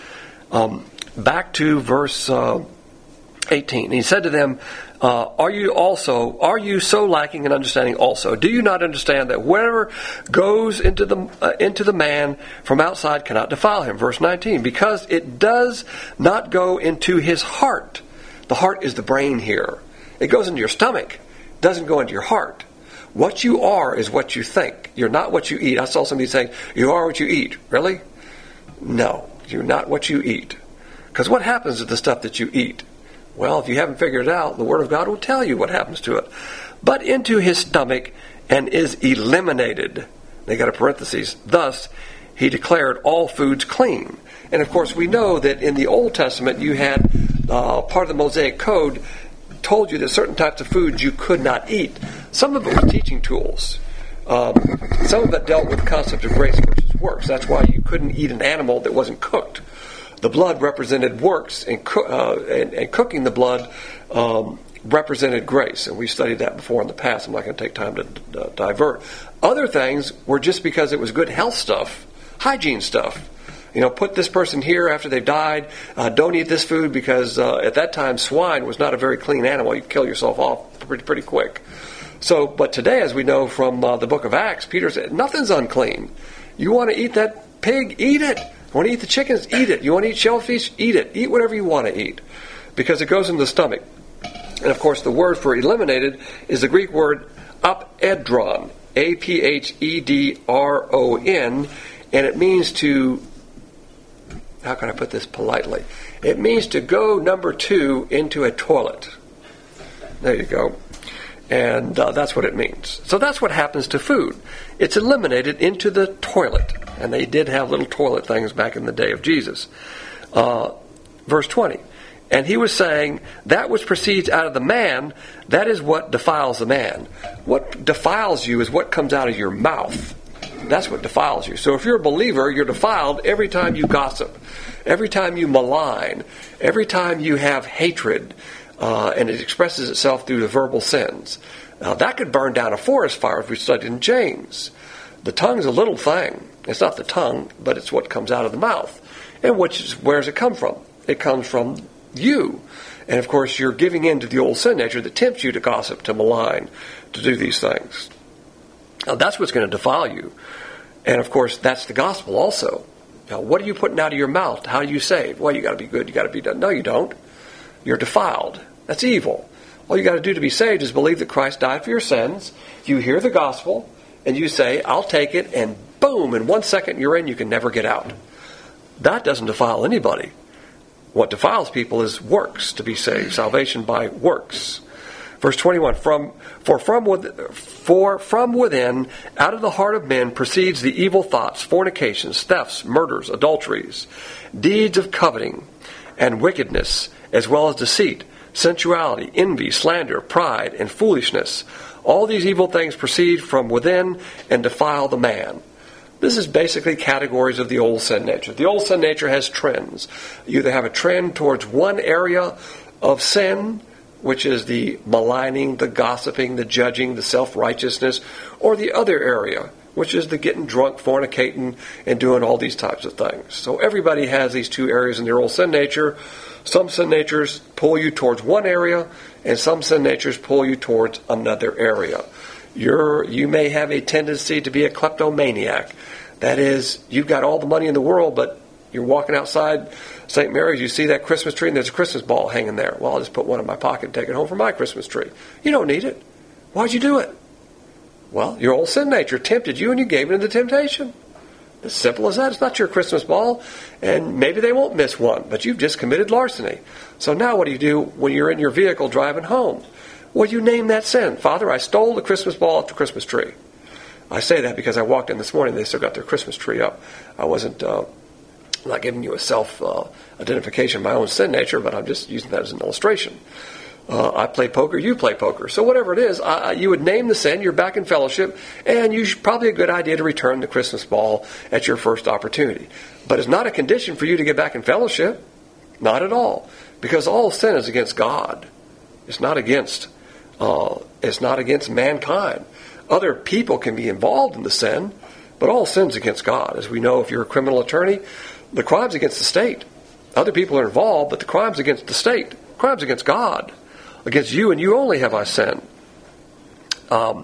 S1: Um, back to verse uh, eighteen. He said to them, uh, are you also, are you so lacking in understanding also? Do you not understand that whatever goes into the uh, into the man from outside cannot defile him? Verse nineteen, because it does not go into his heart. The heart is the brain here. It goes into your stomach. It doesn't go into your heart. What you are is what you think. You're not what you eat. I saw somebody saying, you are what you eat. Really? No, you're not what you eat. Because what happens to the stuff that you eat? Well, if you haven't figured it out, the Word of God will tell you what happens to it. But into his stomach and is eliminated. They got a parenthesis. Thus, he declared all foods clean. And of course, we know that in the Old Testament, you had uh, part of the Mosaic Code told you that certain types of foods you could not eat. Some of it was teaching tools. Um, some of it dealt with the concept of grace versus works. That's why you couldn't eat an animal that wasn't cooked. The blood represented works, and, co- uh, and, and cooking the blood um, represented grace. And we studied that before in the past. I'm not going to take time to d- uh, divert. Other things were just because it was good health stuff, hygiene stuff. You know, put this person here after they've died. Uh, don't eat this food because uh, at that time swine was not a very clean animal. You'd kill yourself off pretty, pretty quick. So, but today, as we know from uh, the book of Acts, Peter said, nothing's unclean. You want to eat that pig? Eat it. You want to eat the chickens? Eat it. You want to eat shellfish? Eat it. Eat whatever you want to eat, because it goes in the stomach. And of course, the word for eliminated is the Greek word apedron, A P H E D R O N, and it means to, how can I put this politely? It means to go number two into a toilet. There you go. And uh, that's what it means. So that's what happens to food. It's eliminated into the toilet. And they did have little toilet things back in the day of Jesus. Uh, verse twenty. And he was saying, that which proceeds out of the man, that is what defiles the man. What defiles you is what comes out of your mouth. That's what defiles you. So if you're a believer, you're defiled every time you gossip, every time you malign, every time you have hatred, uh, and it expresses itself through the verbal sins. Now that could burn down a forest fire, if we studied in James. The tongue's a little thing. It's not the tongue, but it's what comes out of the mouth. And which is, where does it come from? It comes from you. And of course, you're giving in to the old sin nature that tempts you to gossip, to malign, to do these things. Now that's what's going to defile you. And of course, that's the gospel also. Now, what are you putting out of your mouth? How are you saved? Well, you got to be good. You got to be done. No, you don't. You're defiled. That's evil. All you got to do to be saved is believe that Christ died for your sins. You hear the gospel, and you say, I'll take it, and boom, in one second you're in, you can never get out. That doesn't defile anybody. What defiles people is works to be saved. Salvation by works. Verse twenty-one, from for from with, for from within, out of the heart of men proceeds the evil thoughts, fornications, thefts, murders, adulteries, deeds of coveting, and wickedness, as well as deceit, sensuality, envy, slander, pride, and foolishness. All these evil things proceed from within and defile the man. This is basically categories of the old sin nature. The old sin nature has trends. You either have a trend towards one area of sin, which is the maligning, the gossiping, the judging, the self-righteousness, or the other area, which is the getting drunk, fornicating, and doing all these types of things. So everybody has these two areas in their old sin nature. Some sin natures pull you towards one area, and some sin natures pull you towards another area. You're, you may have a tendency to be a kleptomaniac. That is, you've got all the money in the world, but you're walking outside Saint Mary's, you see that Christmas tree, and there's a Christmas ball hanging there. Well, I'll just put one in my pocket and take it home for my Christmas tree. You don't need it. Why'd you do it? Well, your old sin nature tempted you, and you gave in to the temptation. As simple as that. It's not your Christmas ball, and maybe they won't miss one, but you've just committed larceny. So now what do you do when you're in your vehicle driving home? Well, you name that sin. Father, I stole the Christmas ball off the Christmas tree. I say that because I walked in this morning, they still got their Christmas tree up. I wasn't uh, not giving you a self-identification uh, of my own sin nature, but I'm just using that as an illustration. Uh, I play poker, you play poker. So whatever it is, uh, you would name the sin, you're back in fellowship, and you should, probably a good idea to return the Christmas ball at your first opportunity. But it's not a condition for you to get back in fellowship. Not at all. Because all sin is against God. It's not against, uh, it's not against mankind. Other people can be involved in the sin, but all sin's against God. As we know, if you're a criminal attorney, the crime's against the state. Other people are involved, but the crime's against the state. The crime's against God. Against you and you only have I sinned. Um,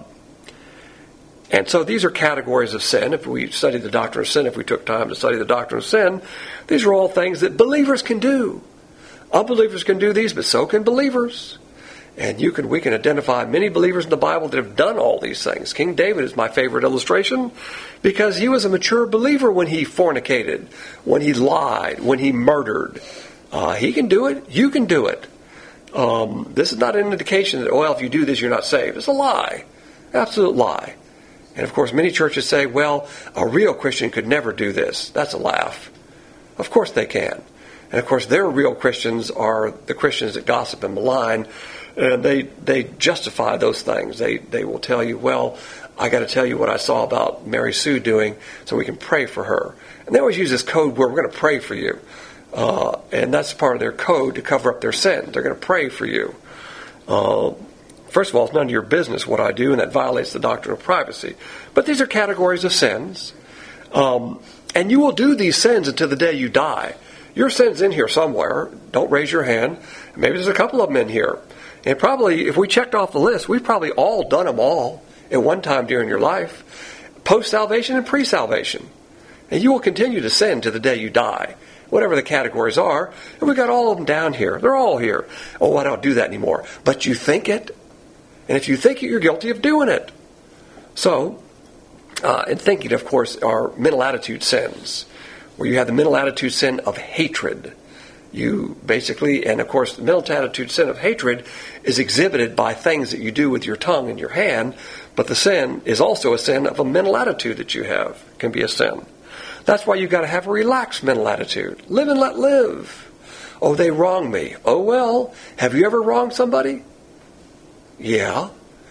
S1: and so these are categories of sin. If we study the doctrine of sin, if we took time to study the doctrine of sin, these are all things that believers can do. Unbelievers can do these, but so can believers. And you can, we can identify many believers in the Bible that have done all these things. King David is my favorite illustration because he was a mature believer when he fornicated, when he lied, when he murdered. Uh, he can do it. You can do it. Um, this is not an indication that, oh, well, if you do this, you're not saved. It's a lie. Absolute lie. And, of course, many churches say, well, a real Christian could never do this. That's a laugh. Of course they can. And, of course, their real Christians are the Christians that gossip and malign, and they they justify those things. They, they will tell you, well, I got to tell you what I saw about Mary Sue doing so we can pray for her. And they always use this code where we're going to pray for you. Uh, and that's part of their code to cover up their sin. They're going to pray for you. Uh, first of all, it's none of your business what I do, and that violates the doctrine of privacy. But these are categories of sins. Um, and you will do these sins until the day you die. Your sin's in here somewhere. Don't raise your hand. Maybe there's a couple of them in here. And probably, if we checked off the list, we've probably all done them all at one time during your life. Post-salvation and pre-salvation. And you will continue to sin to the day you die. Whatever the categories are, and we've got all of them down here. They're all here. Oh, I don't do that anymore. But you think it, and if you think it, you're guilty of doing it. So, uh, and thinking, of course, are mental attitude sins, where you have the mental attitude sin of hatred. You basically, and of course, the mental attitude sin of hatred is exhibited by things that you do with your tongue and your hand, but the sin is also a sin of a mental attitude that you have. It can be a sin. That's why you've got to have a relaxed mental attitude. Live and let live. Oh, they wronged me. Oh, well, have you ever wronged somebody? Yeah.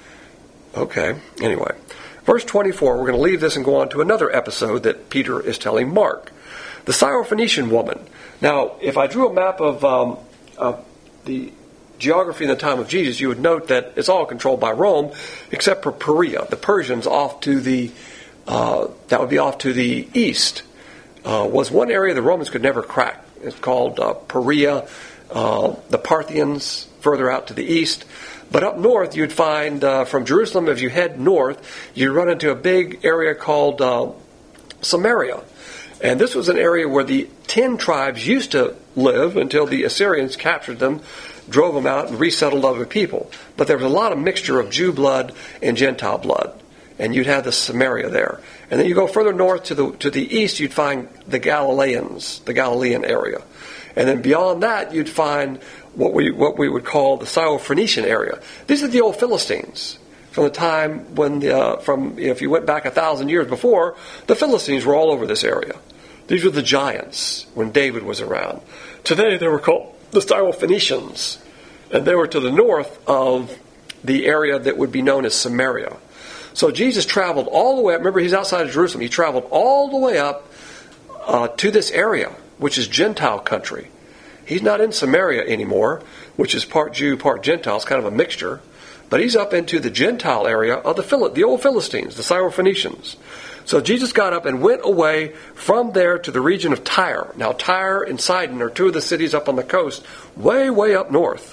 S1: Okay. Anyway, verse twenty-four, we're going to leave this and go on to another episode that Peter is telling Mark. The Syrophoenician woman. Now, if I drew a map of um, uh, the geography in the time of Jesus, you would note that it's all controlled by Rome, except for Perea. The Persians off to the Uh, that would be off to the east, uh, was one area the Romans could never crack. It's called uh, Perea, uh, the Parthians further out to the east. But up north, you'd find, uh, from Jerusalem, if you head north, you'd run into a big area called uh, Samaria. And this was an area where the ten tribes used to live until the Assyrians captured them, drove them out, and resettled other people. But there was a lot of mixture of Jew blood and Gentile blood. And you'd have the Samaria there. And then you go further north to the to the east, you'd find the Galileans, the Galilean area. And then beyond that, you'd find what we what we would call the Syrophoenician area. These are the old Philistines. From the time when, the, uh, from if you went back a thousand years before, the Philistines were all over this area. These were the giants when David was around. Today they were called the Syrophoenicians. And they were to the north of the area that would be known as Samaria. So Jesus traveled all the way up. Remember, he's outside of Jerusalem. He traveled all the way up uh, to this area, which is Gentile country. He's not in Samaria anymore, which is part Jew, part Gentile. It's kind of a mixture. But he's up into the Gentile area of the Phil- the old Philistines, the Syrophoenicians. So Jesus got up and went away from there to the region of Tyre. Now, Tyre and Sidon are two of the cities up on the coast, way, way up north.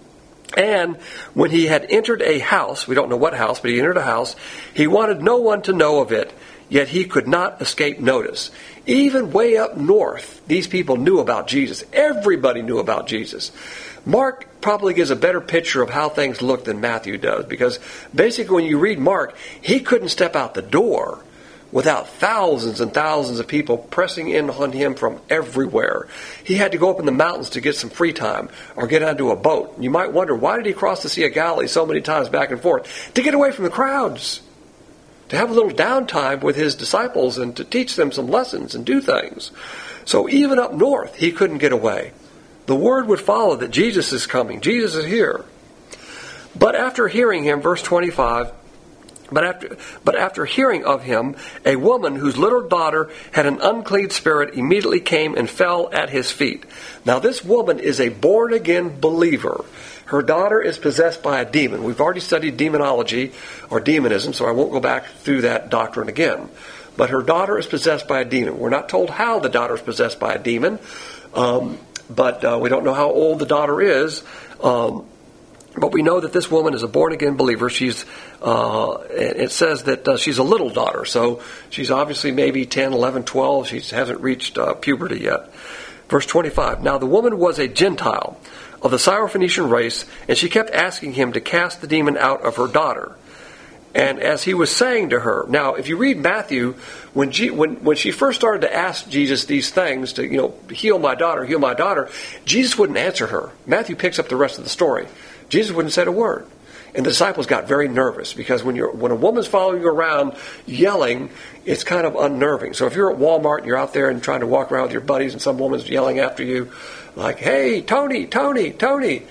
S1: And when he had entered a house, we don't know what house, but he entered a house, he wanted no one to know of it, yet he could not escape notice. Even way up north, these people knew about Jesus. Everybody knew about Jesus. Mark probably gives a better picture of how things look than Matthew does, because basically when you read Mark, he couldn't step out the door without thousands and thousands of people pressing in on him from everywhere. He had to go up in the mountains to get some free time or get onto a boat. You might wonder, why did he cross the Sea of Galilee so many times back and forth? To get away from the crowds, to have a little downtime with his disciples and to teach them some lessons and do things. So even up north, he couldn't get away. The word would follow that Jesus is coming. Jesus is here. But after hearing him, verse twenty-five, But after, but after hearing of him, a woman whose little daughter had an unclean spirit immediately came and fell at his feet. Now this woman is a born-again believer. Her daughter is possessed by a demon. We've already studied demonology or demonism, so I won't go back through that doctrine again. But her daughter is possessed by a demon. We're not told how the daughter is possessed by a demon, um, but uh, we don't know how old the daughter is. Um, But we know that this woman is a born-again believer. She's, uh, it says that uh, she's a little daughter, so she's obviously maybe ten, eleven, twelve. She hasn't reached uh, puberty yet. Verse twenty-five, Now the woman was a Gentile of the Syrophoenician race, and she kept asking him to cast the demon out of her daughter. And as he was saying to her, now if you read Matthew, when, G, when when she first started to ask Jesus these things, to, you know, heal my daughter, heal my daughter, Jesus wouldn't answer her. Matthew picks up the rest of the story. Jesus wouldn't say a word. And the disciples got very nervous because when you're when a woman's following you around yelling, it's kind of unnerving. So if you're at Walmart and you're out there and trying to walk around with your buddies and some woman's yelling after you, like, hey, Tony, Tony, Tony.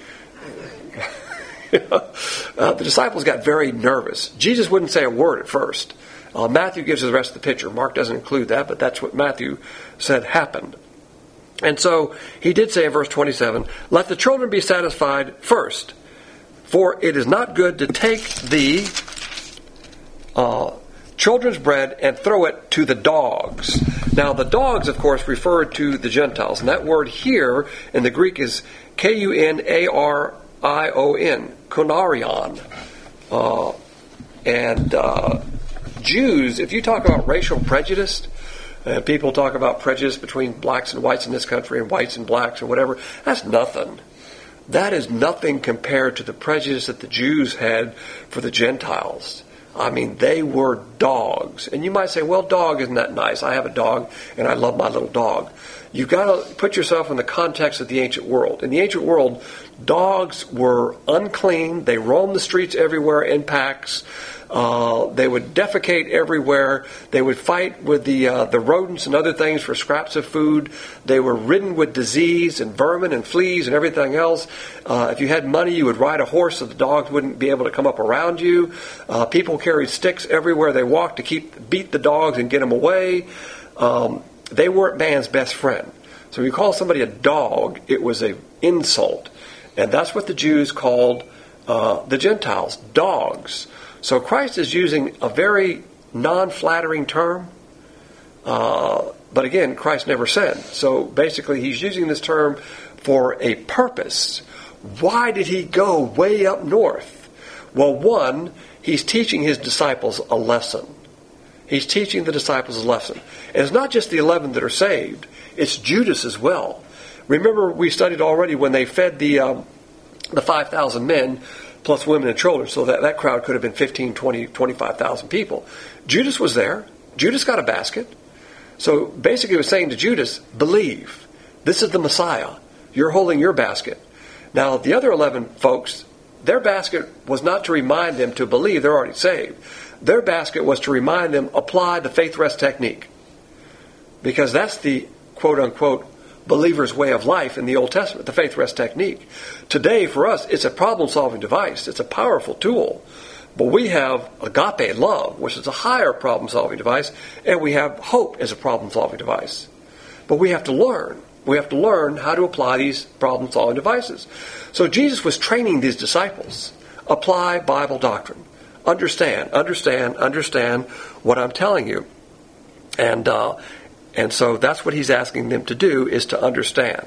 S1: uh, the disciples got very nervous. Jesus wouldn't say a word at first. Uh, Matthew gives us the rest of the picture. Mark doesn't include that, but that's what Matthew said happened. And so he did say in verse twenty-seven, Let the children be satisfied first, for it is not good to take the uh, children's bread and throw it to the dogs. Now the dogs, of course, refer to the Gentiles. And that word here in the Greek is K U N A R I O N, kunarion. Uh, and uh, Jews, if you talk about racial prejudice, uh, people talk about prejudice between blacks and whites in this country and whites and blacks or whatever, that's nothing. That is nothing compared to the prejudice that the Jews had for the Gentiles. I mean, they were dogs. And you might say, well, dog isn't that nice. I have a dog and I love my little dog. You've got to put yourself in the context of the ancient world. In the ancient world, dogs were unclean. They roamed the streets everywhere in packs. Uh, they would defecate everywhere. They would fight with the uh, the rodents and other things for scraps of food. They were ridden with disease and vermin and fleas and everything else. Uh, if you had money, you would ride a horse so the dogs wouldn't be able to come up around you. Uh, people carried sticks everywhere they walked to keep beat the dogs and get them away. Um, they weren't man's best friend. So when you call somebody a dog, it was an insult. And that's what the Jews called uh, the Gentiles, dogs. So Christ is using a very non-flattering term. Uh, but again, Christ never sinned. So basically he's using this term for a purpose. Why did he go way up north? Well, one, he's teaching his disciples a lesson. He's teaching the disciples a lesson. And it's not just the eleven that are saved. It's Judas as well. Remember, we studied already when they fed the um, the five thousand men, plus women and children, so that, that crowd could have been fifteen, twenty, twenty-five thousand people. Judas was there. Judas got a basket. So basically it was saying to Judas, believe. This is the Messiah. You're holding your basket. Now the other eleven folks, their basket was not to remind them to believe they're already saved. Their basket was to remind them, apply the faith rest technique. Because that's the quote-unquote believer's way of life in the Old Testament, the faith rest technique. Today, for us, it's a problem-solving device. It's a powerful tool. But we have agape love, which is a higher problem-solving device, and we have hope as a problem-solving device. But we have to learn. We have to learn how to apply these problem-solving devices. So Jesus was training these disciples. Apply Bible doctrine. Understand, understand, understand what I'm telling you. And uh, and so that's what he's asking them to do, is to understand.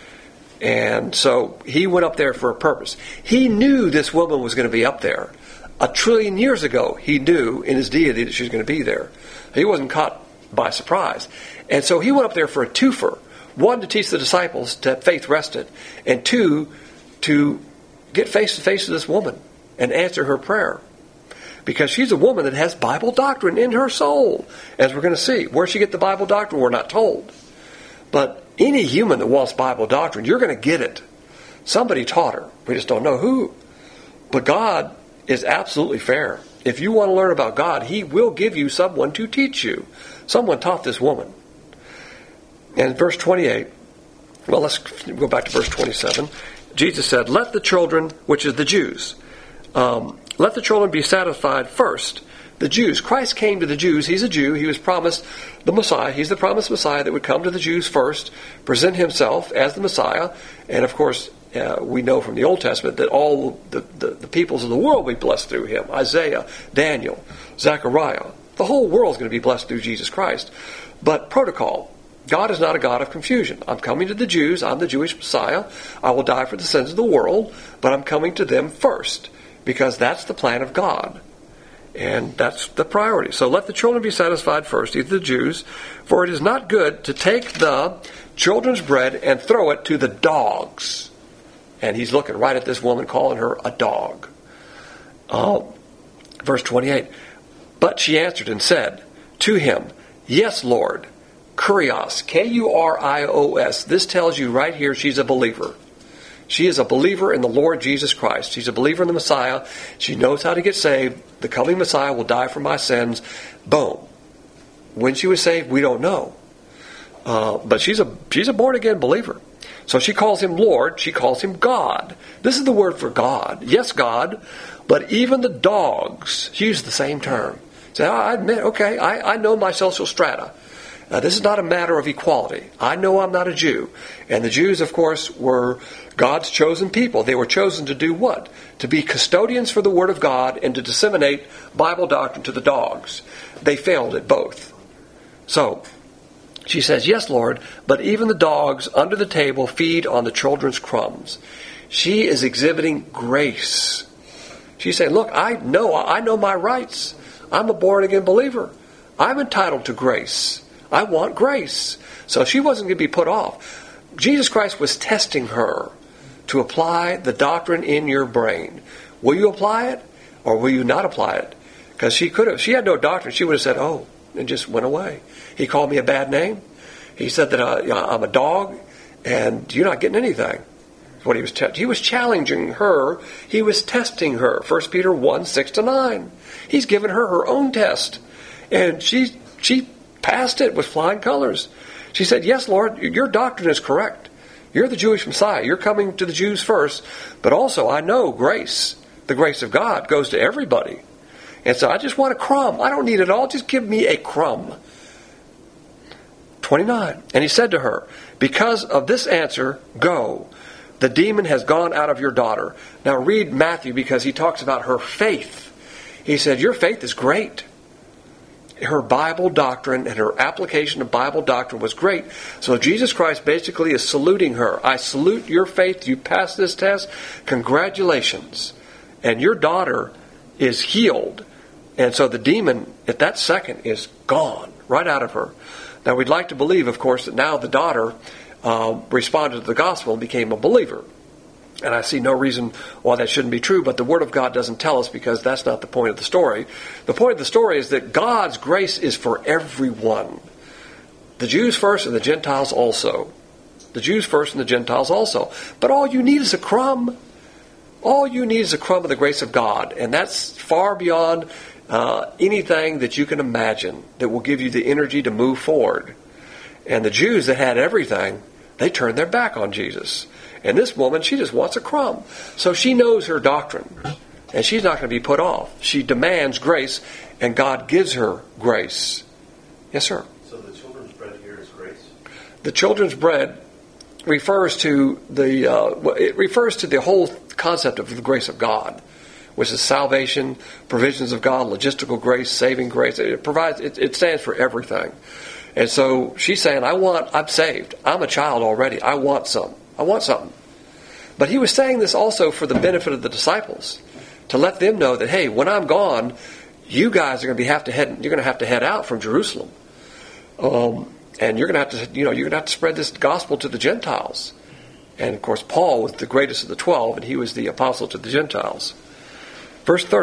S1: And so he went up there for a purpose. He knew this woman was going to be up there. A trillion years ago, he knew in his deity that she was going to be there. He wasn't caught by surprise. And so he went up there for a twofer. One, to teach the disciples to have faith rested. And two, to get face to face with this woman and answer her prayer. because she's a woman that has Bible doctrine in her soul, as we're going to see. Where she get the Bible doctrine, we're not told. But any human that wants Bible doctrine, you're going to get it. Somebody taught her. We just don't know who. But God is absolutely fair. If you want to learn about God, He will give you someone to teach you. Someone taught this woman. And verse twenty-eight, well, let's go back to verse twenty-seven. Jesus said, let the children, which is the Jews, um, let the children be satisfied first. The Jews. Christ came to the Jews. He's a Jew. He was promised the Messiah. He's the promised Messiah that would come to the Jews first, present Himself as the Messiah. And of course, uh, we know from the Old Testament that all the, the, the peoples of the world will be blessed through Him. Isaiah, Daniel, Zechariah. The whole world is going to be blessed through Jesus Christ. But protocol. God is not a God of confusion. I'm coming to the Jews. I'm the Jewish Messiah. I will die for the sins of the world. But I'm coming to them first, because that's the plan of God. And that's the priority. So let the children be satisfied first, either the Jews, for it is not good to take the children's bread and throw it to the dogs. And He's looking right at this woman, calling her a dog. Uh, verse twenty-eight, but she answered and said to Him, yes, Lord. Kurios, K U R I O S. This tells you right here she's a believer. She is a believer in the Lord Jesus Christ. She's a believer in the Messiah. She knows how to get saved. The coming Messiah will die for my sins. Boom. When she was saved, we don't know. Uh, but she's a she's a born-again believer. So she calls Him Lord. She calls Him God. This is the word for God. Yes, God. But even the dogs, she used the same term. Say, so I admit, okay, I, I know my social strata. Now, this is not a matter of equality. I know I'm not a Jew. And the Jews, of course, were God's chosen people. They were chosen to do what? To be custodians for the Word of God and to disseminate Bible doctrine to the dogs. They failed at both. So, she says, yes, Lord, but even the dogs under the table feed on the children's crumbs. She is exhibiting grace. She's saying, look, I know, I know my rights. I'm a born-again believer. I'm entitled to grace. I want grace. So she wasn't going to be put off. Jesus Christ was testing her to apply the doctrine in your brain. Will you apply it or will you not apply it? Because she could have, she had no doctrine. She would have said, oh, and just went away. He called me a bad name. He said that uh, I'm a dog and you're not getting anything. That's what he was te- he was challenging her. He was testing her. First Peter one, six to nine. He's given her her own test. And she she passed it with flying colors. She said, yes, Lord, your doctrine is correct. You're the Jewish Messiah. You're coming to the Jews first. But also, I know grace, the grace of God, goes to everybody. And so I just want a crumb. I don't need it all. Just give me a crumb. twenty-nine. And He said to her, because of this answer, go. The demon has gone out of your daughter. Now read Matthew, because he talks about her faith. He said, your faith is great. Her Bible doctrine and her application of Bible doctrine was great. So Jesus Christ basically is saluting her. I salute your faith. You passed this test. Congratulations. And your daughter is healed. And so the demon at that second is gone right out of her. Now we'd like to believe, of course, that now the daughter uh, responded to the gospel and became a believer. And I see no reason why that shouldn't be true, but the Word of God doesn't tell us, because that's not the point of the story. The point of the story is that God's grace is for everyone. The Jews first and the Gentiles also. The Jews first and the Gentiles also. But all you need is a crumb. All you need is a crumb of the grace of God. And that's far beyond uh, anything that you can imagine that will give you the energy to move forward. And the Jews that had everything, they turned their back on Jesus. And this woman, she just wants a crumb. So she knows her doctrine. And she's not going to be put off. She demands grace, and God gives her grace. Yes, sir?
S2: So the children's bread here is grace?
S1: The children's bread refers to the uh, it refers to the whole concept of the grace of God, which is salvation, provisions of God, logistical grace, saving grace. It provides. It, it stands for everything. And so she's saying, I want, I'm saved. I'm a child already. I want some. I want something. But He was saying this also for the benefit of the disciples, to let them know that, hey, when I'm gone, you guys are going to be have to head. You're going to have to head out from Jerusalem, um, and you're going to have to, you know, you're going to have to spread this gospel to the Gentiles. And of course, Paul was the greatest of the twelve, and he was the apostle to the Gentiles. Verse thirty.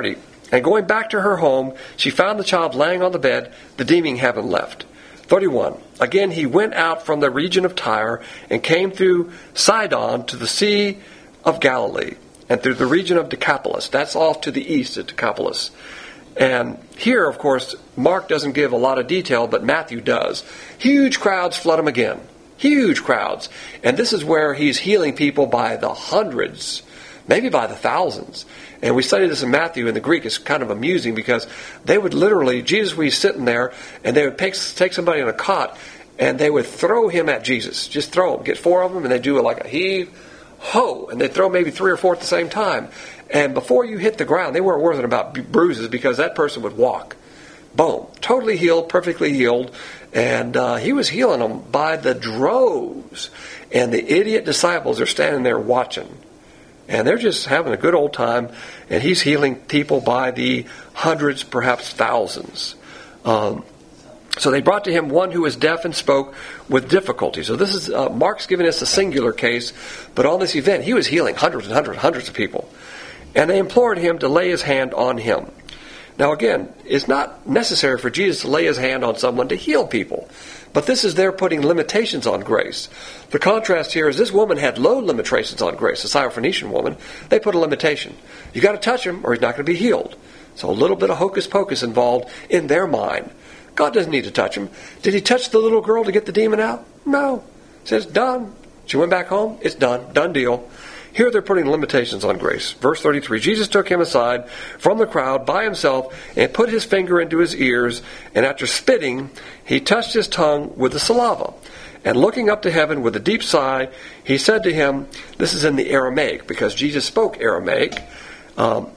S1: And going back to her home, she found the child laying on the bed, the demon having left. thirty-one. Again, he went out from the region of Tyre and came through Sidon to the Sea of Galilee and through the region of Decapolis. That's off to the east at Decapolis. And here, of course, Mark doesn't give a lot of detail, but Matthew does. Huge crowds flood him again. Huge crowds. And this is where he's healing people by the hundreds, maybe by the thousands. And we studied this in Matthew in the Greek. It's kind of amusing because they would literally, Jesus would be sitting there, and they would take, take somebody on a cot, and they would throw him at Jesus. Just throw him. Get four of them, and they'd do it like a heave, ho, and they'd throw maybe three or four at the same time. And before you hit the ground, they weren't worrying about bruises because that person would walk. Boom. Totally healed, perfectly healed. And uh, he was healing them by the droves. And the idiot disciples are standing there watching. And they're just having a good old time. And he's healing people by the hundreds, perhaps thousands. Um, so they brought to him one who was deaf and spoke with difficulty. So this is, uh, Mark's giving us a singular case. But on this event, he was healing hundreds and hundreds and hundreds of people. And they implored him to lay his hand on him. Now again, it's not necessary for Jesus to lay his hand on someone to heal people. But this is their putting limitations on grace. The contrast here is this woman had low limitations on grace. The Syrophoenician woman, they put a limitation. You got to touch him or he's not going to be healed. So a little bit of hocus pocus involved in their mind. God doesn't need to touch him. Did he touch the little girl to get the demon out? No. He says, done. She went back home. It's done. Done deal. Here they're putting limitations on grace. Verse thirty-three, Jesus took him aside from the crowd by himself and put his finger into his ears, and after spitting, he touched his tongue with the saliva. And looking up to heaven with a deep sigh, he said to him, this is in the Aramaic, because Jesus spoke Aramaic, um,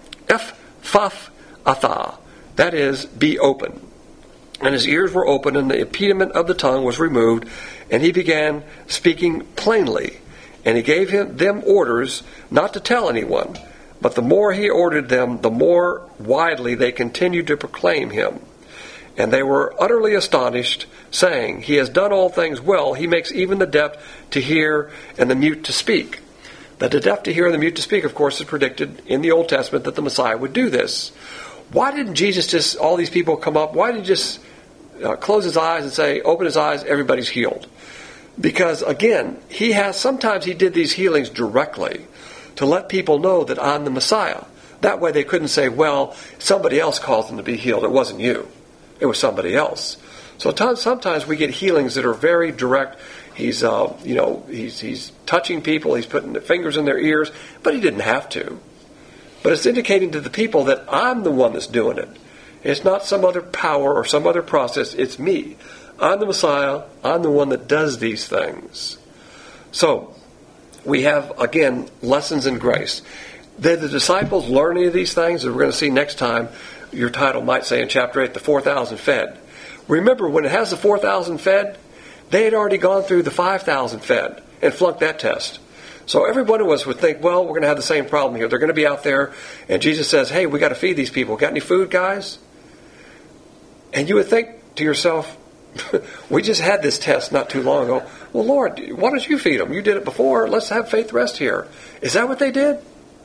S1: Ephphatha, that is, be open. And his ears were opened, and the impediment of the tongue was removed, and he began speaking plainly. And he gave him, them orders not to tell anyone. But the more he ordered them, the more widely they continued to proclaim him. And they were utterly astonished, saying, he has done all things well. He makes even the deaf to hear and the mute to speak. That the deaf to hear and the mute to speak, of course, is predicted in the Old Testament that the Messiah would do this. Why didn't Jesus just, all these people come up, why did he just uh, close his eyes and say, open his eyes, everybody's healed? Because, again, he has, sometimes he did these healings directly to let people know that I'm the Messiah. That way they couldn't say, well, somebody else caused them to be healed. It wasn't you. It was somebody else. So sometimes we get healings that are very direct. He's, uh, you know, he's, he's touching people. He's putting the fingers in their ears. But he didn't have to. But it's indicating to the people that I'm the one that's doing it. It's not some other power or some other process. It's me. I'm the Messiah. I'm the one that does these things. So, we have, again, lessons in grace. Did the disciples learn any of these things? As we're going to see next time, your title might say in chapter eight, the four thousand fed. Remember, when it has the four thousand fed, they had already gone through the five thousand fed and flunked that test. So every one of us would think, well, we're going to have the same problem here. They're going to be out there, and Jesus says, hey, we got to feed these people. Got any food, guys? And you would think to yourself, we just had this test not too long ago. Well, Lord, why don't you feed them? You did it before. Let's have faith rest here. Is that what they did?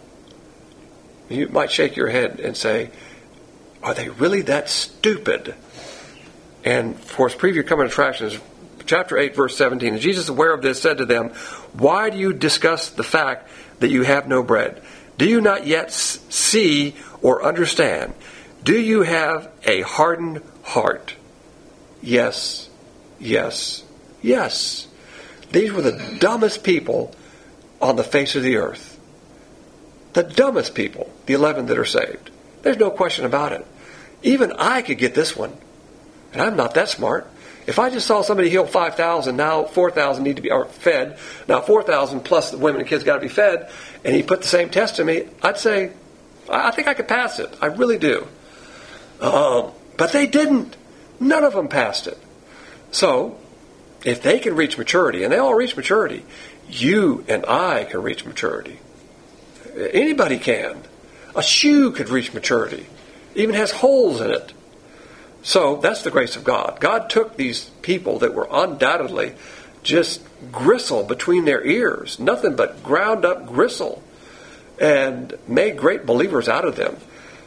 S1: You might shake your head and say, are they really that stupid? And of course, preview coming attractions, chapter eight, verse seventeen. And Jesus, aware of this, said to them, why do you discuss the fact that you have no bread? Do you not yet see or understand? Do you have a hardened heart? Yes, yes, yes. These were the dumbest people on the face of the earth. The dumbest people, the eleven that are saved. There's no question about it. Even I could get this one. And I'm not that smart. If I just saw somebody heal five thousand, now four thousand need to be are fed. Now four thousand plus the women and kids got to be fed. And he put the same test to me. I'd say, I think I could pass it. I really do. Um, but they didn't. None of them passed it. So, if they can reach maturity, and they all reach maturity, you and I can reach maturity. Anybody can. A shoe could reach maturity. It even has holes in it. So, that's the grace of God. God took these people that were undoubtedly just gristle between their ears, nothing but ground up gristle, and made great believers out of them.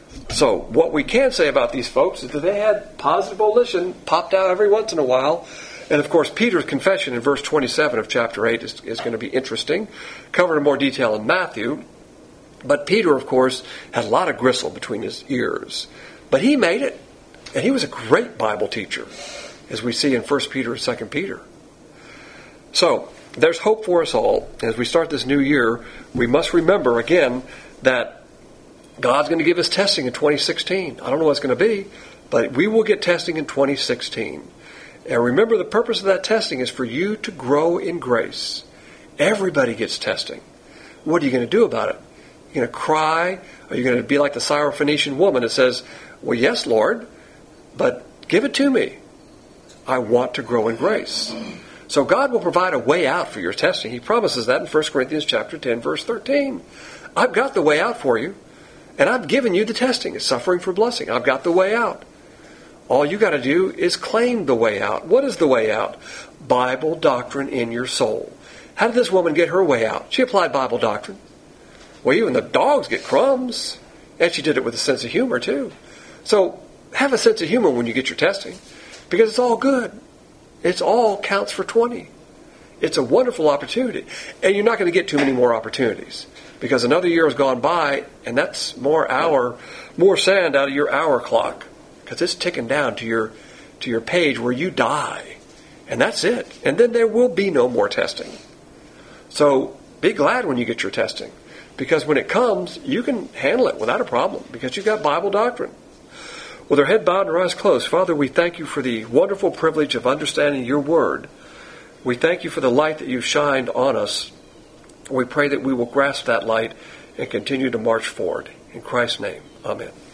S1: So what we can say about these folks is that they had positive volition, popped out every once in a while. And of course, Peter's confession in verse twenty-seven of chapter eight is, is going to be interesting, covered in more detail in Matthew. But Peter, of course, had a lot of gristle between his ears. But he made it. And he was a great Bible teacher, as we see in First Peter and Second Peter. So, there's hope for us all. As we start this new year, we must remember, again, that God's going to give us testing in twenty sixteen. I don't know what it's going to be, but we will get testing in twenty sixteen. And remember, the purpose of that testing is for you to grow in grace. Everybody gets testing. What are you going to do about it? You're going to cry? Are you going to be like the Syrophoenician woman that says, well, yes, Lord, but give it to me. I want to grow in grace. So God will provide a way out for your testing. He promises that in First Corinthians chapter ten, verse thirteen. I've got the way out for you, and I've given you the testing. It's suffering for blessing. I've got the way out. All you got to do is claim the way out. What is the way out? Bible doctrine in your soul. How did this woman get her way out? She applied Bible doctrine. Well, even the dogs get crumbs. And she did it with a sense of humor, too. So, have a sense of humor when you get your testing. Because it's all good. It's all counts for twenty. It's a wonderful opportunity. And you're not going to get too many more opportunities. Because another year has gone by, and that's more hour, more sand out of your hour clock. Because it's ticking down to your to your page where you die. And that's it. And then there will be no more testing. So be glad when you get your testing. Because when it comes, you can handle it without a problem. Because you've got Bible doctrine. With our head bowed and our eyes closed, Father, we thank you for the wonderful privilege of understanding your word. We thank you for the light that you've shined on us. We pray that we will grasp that light and continue to march forward. In Christ's name, amen.